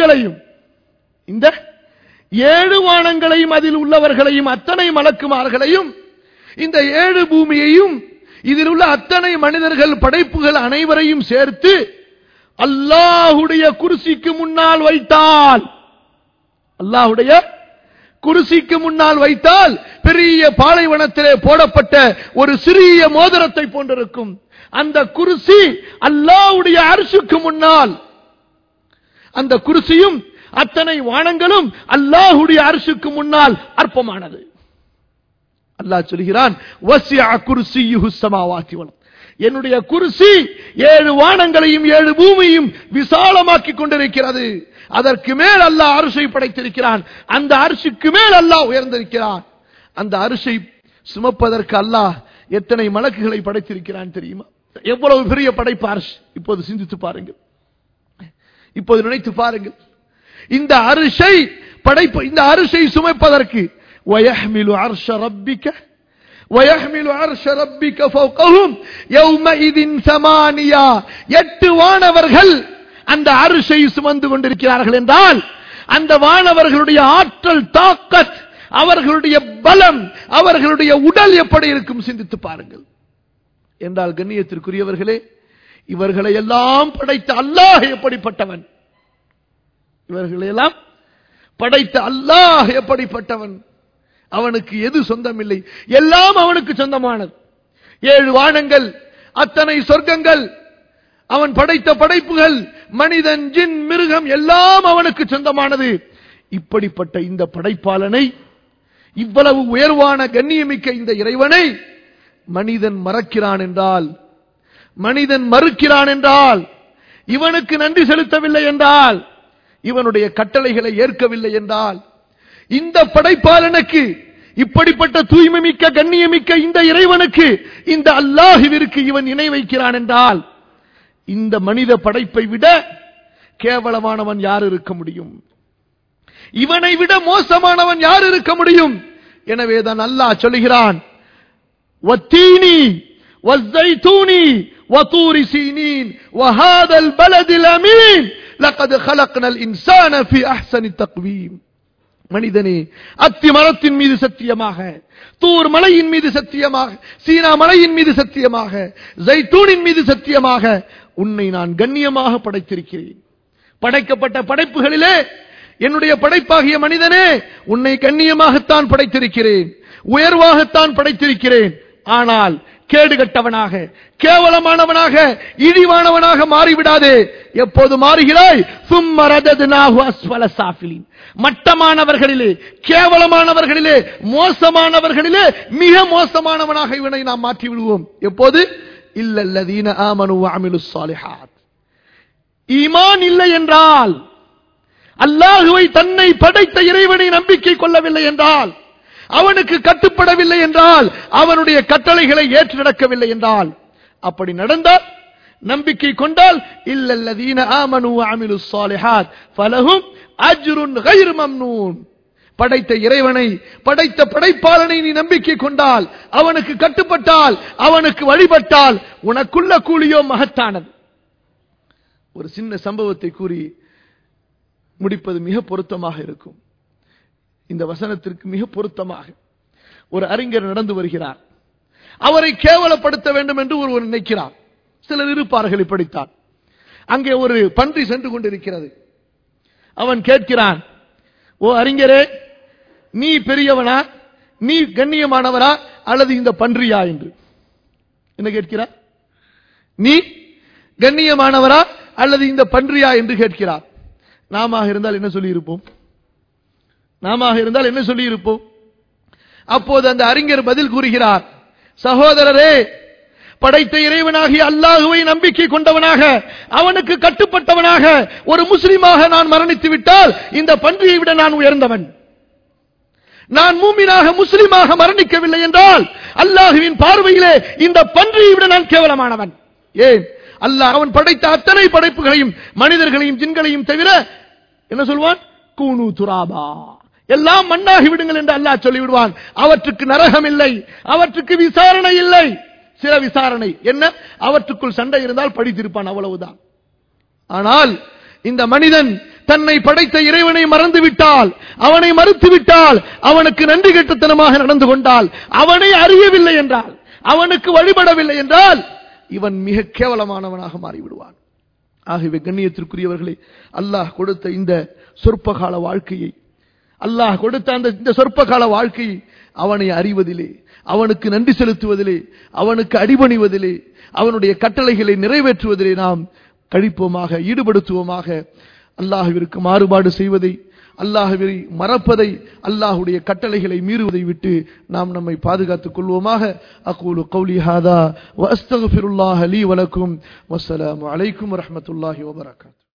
வானங்களையும் அதில் உள்ளவர்களையும் அத்தனை மலக்குமார்களையும் இந்த 7 பூமியையும் இதில் உள்ள அத்தனை மனிதர்கள் படைப்புகள் அனைவரையும் சேர்த்து அல்லாஹ்வுடைய குர்சிக்கு முன்னால் வைத்தால், அல்லாஹ்வுடைய குர்சிக்கு முன்னால் வைத்தால் பெரிய பாலைவனத்திலே போடப்பட்ட ஒரு சிறிய மோதிரத்தை போன்றிருக்கும். அந்த குர்சி அல்லாஹ்வுடைய அர்ஷுக்கு முன்னால், அந்த குர்சியும் அத்தனை வானங்களும் அல்லாஹ்வுடைய அர்ஷுக்கு முன்னால் அற்பமானது. அல்லாஹ் சொல்கிறான், வசிஅ குர்சியுஹு ஸமாவாதி வல், என்னுடைய குர்சி 7 வானங்களையும் 7 பூமியையும் விசாலமாக்கிக் கொண்டிருக்கிறது. அதற்கு மேல் அல்லாஹ் அர்ஷை படைத்திருக்கிறான். அந்த அர்ஷுக்கு மேல் அல்லாஹ் உயர்ந்திருக்கிறான். அந்த அர்ஷை சுமப்பதற்கு அல்லாஹ் எத்தனை மலக்குகளை படைத்திருக்கிறான் தெரியுமா? எவ்வளவு பெரிய படைப்பு அர்ஷ். இப்போது சிந்தித்து பாருங்கள், இப்போது நினைத்து பாருங்கள். இந்த அர்ஷை சுமப்பதற்கு وَيَحْمِلُ عَرْشَ رَبِّكَ وَيَحْمِلُ عَرْشَ رَبِّكَ فَوْقَهُمْ يَوْمَئِذٍ ثَمَانِيَةٌ 8 வானவர்கள் அந்த அர்ஷை சுமந்து கொண்டிருக்கிறார்கள் என்றால் அந்த வானவர்களுடைய ஆற்றல், தாக்கத், அவர்களுடைய பலம், அவர்களுடைய உடல் எப்படி இருக்கும் சிந்தித்து பாருங்கள். என்றால் கண்ணியத்திற்குரியவர்களே, இவர்களை எல்லாம் படைத்த அல்லாஹ் எப்படிப்பட்டவன்? இவர்களை எல்லாம் படைத்த அல்லாஹ் எப்படிப்பட்டவன்? அவனுக்கு எது சொந்தமில்லை, எல்லாம் அவனுக்கு சொந்தமானது. 7 வானங்கள், அத்தனை சொர்க்கங்கள், அவன் படைத்த படைப்புகள், மனிதன், ஜின், மிருகம் எல்லாம் அவனுக்கு சொந்தமானது. இப்படிப்பட்ட இந்த படைப்பாளனை, இவ்வளவு உயர்வான கண்ணியமிக்க இந்த இறைவனை மனிதன் மறக்கிறான் என்றால், மனிதன் மறுக்கிறான் என்றால், இவனுக்கு நன்றி செலுத்தவில்லை என்றால், இவனுடைய கட்டளைகளை ஏற்கவில்லை என்றால், இந்த படைப்பாளனுக்கு, இப்படிப்பட்ட தூய்மை மிக்க கண்ணியமிக்க இந்த இறைவனுக்கு, இந்த அல்லாஹ்விற்கு இவன் இணை வைக்கிறான் என்றால், இந்த மனித படைப்பை விட கேவலமானவன் யார் இருக்க முடியும்? இவனை விட மோசமானவன் யார் இருக்க முடியும்? எனவேதான் அல்லாஹ் சொல்கிறான், வத்தீனி வஸ்ஸைத்தூனி வதூரி சீனீன் வஹாதல் பலதில் அமீன் லகத் خلقنا الانسان في احسن تقويم. மனிதனே, அத்தி மரத்தின் மீது சத்தியமாக, தூர் மலையின் மீது சத்தியமாக, சீனா மலையின் மீது சத்தியமாக, ஜைத்தூனின் மீது சத்தியமாக உன்னை நான் கண்ணியமாக படைத்திருக்கிறேன். படைக்கப்பட்ட படைப்புகளிலே என்னுடைய படைப்பாகிய மனிதனே, உன்னை கண்ணியமாகத்தான் படைத்திருக்கிறேன், உயர்வாகத்தான் படைத்திருக்கிறேன். ஆனால் கேடுகட்டவனாக, கேவலமானவனாக, இழிவானவனாக மாறிவிடாதே. எப்போது மாறுகிறாய்? ثُمَّ رَدَدْنَاهُ أَسْفَلَ سَافِلِينَ. மட்டமானவர்களிலே, கேவலமானவர்களிலே, மோசமானவர்களிலே மிக மோசமானவனாக இவனை நாம் மாற்றி விடுவோம். எப்போது? இல்லல்லதீன ஆமனு வஅமிலுஸ் ஸாலிஹாத். ஈமான் இல்லை என்றால், அல்லாஹ்வை தன்னை படைத்த இறைவனை நம்பிக்கை கொள்ளவில்லை என்றால், அவனுக்கு கட்டுப்படவில்லை என்றால், அவனுடைய கட்டளைகளை ஏற்று நடக்கவில்லை என்றால், அப்படி நடந்தால், நம்பிக்கை கொண்டால், இல்லல்லதீன ஆமனு வஅமிலுஸ் ஸாலிஹாத் ஃபலஹும் அஜ்ருன் கைர் மம்னூன். படைத்த இறைவனை, படைத்த படைப்பாளனை நீ நம்பிக்கை கொண்டால், அவனுக்கு கட்டுப்பட்டால், அவனுக்கு வழிபட்டால், உனக்குள்ள கூலியோ மகத்தானது. ஒரு சின்ன சம்பவத்தை கூறி முடிப்பது மிக பொருத்தமாக இருக்கும். இந்த வசனத்திற்கு மிக பொருத்தமாக ஒரு அறிஞர் நடந்து வருகிறார். அவரை கேவலப்படுத்த வேண்டும் என்று ஒருவர் நினைக்கிறார். சிலர் இருப்பார்கள் இப்படித்தான். அங்கே ஒரு பன்றி சென்று கொண்டிருக்கிறது. அவன் கேட்கிறான், ஓ அறிஞரே, நீ பெரியவனா, நீ கண்ணியமானவரா, அல்லது இந்த பன்றியா என்று. என்ன கேட்கிறார்? நீ கண்ணியமானவரா அல்லது இந்த பன்றியா என்று கேட்கிறார். நாம இருந்தால் என்ன சொல்லி இருப்போம்? அப்போது அந்த அறிஞர் பதில் கூறுகிறார், சகோதரரே, படைத்த இறைவனாகிய அல்லாஹ்வை நம்பிக்கை கொண்டவனாக, அவனுக்கு கட்டுப்பட்டவனாக ஒரு முஸ்லிமாக நான் மரணித்து விட்டால் இந்த பன்றியை விட நான் உயர்ந்தவன். நான் மூமினாக முஸ்லிமாக மரணிக்கவில்லை என்றால் அல்லாஹ்வின் பார்வையிலே இந்த பன்றியை விட நான் கேவலமானவன். ஏன்? அல்லாஹ் அவன் படைத்த அத்தனை படைப்புகளையும், மனிதர்களையும் ஜின்களையும் தவிர என்ன சொல்வான்? கூனு துராபா, எல்லாம் மண்ணாகி விடுங்கள் என்று அல்லாஹ் சொல்லிவிடுவான். அவற்றுக்கு நரகம் இல்லை, அவற்றுக்கு விசாரணை இல்லை. சில விசாரணை என்ன? அவற்றுக்குள் சண்டை இருந்தால் படித்திருப்பான், அவ்வளவுதான். ஆனால் இந்த மனிதன் தன்னை படைத்த இறைவனை மறந்து விட்டால், அவனை மறுத்து விட்டால், அவனுக்கு நன்றி கெட்டத்தனமாக நடந்து கொண்டால், அவனை அறியவில்லை என்றால், அவனுக்கு வழிபடவில்லை என்றால், இவன் மிக கேவலமானவனாக மாறிவிடுவான். ஆகவே கண்ணியத்திற்குரியவர்களே, அல்லாஹ் கொடுத்த இந்த சொற்பகால வாழ்க்கையை, அல்லாஹ் கொடுத்த இந்த சொற்பகால வாழ்க்கையை அவனை அறிவதிலே, அவனுக்கு நன்றி செலுத்துவதிலே, அவனுக்கு அடிபணிவதிலே, அவனுடைய கட்டளைகளை நிறைவேற்றுவதிலே நாம் கழிப்போமாக, ஈடுபடுத்துவோமாக. அல்லாஹ்விற்கு மாறுபாடு செய்வதை, அல்லாஹ்வை மறப்பதை, அல்லாஹ்வுடைய கட்டளைகளை மீறுவதை விட்டு நாம் நம்மை பாதுகாத்துக் கொள்வோமாக. அகூலு கௌலி ஹாதா வ அஸ்தக்ஃபிருல்லாஹ லீ வ லக்கும். வஸ்ஸலாமு அலைக்கும் வ ரஹ்மத்துல்லாஹி வ பரகாத்துஹு.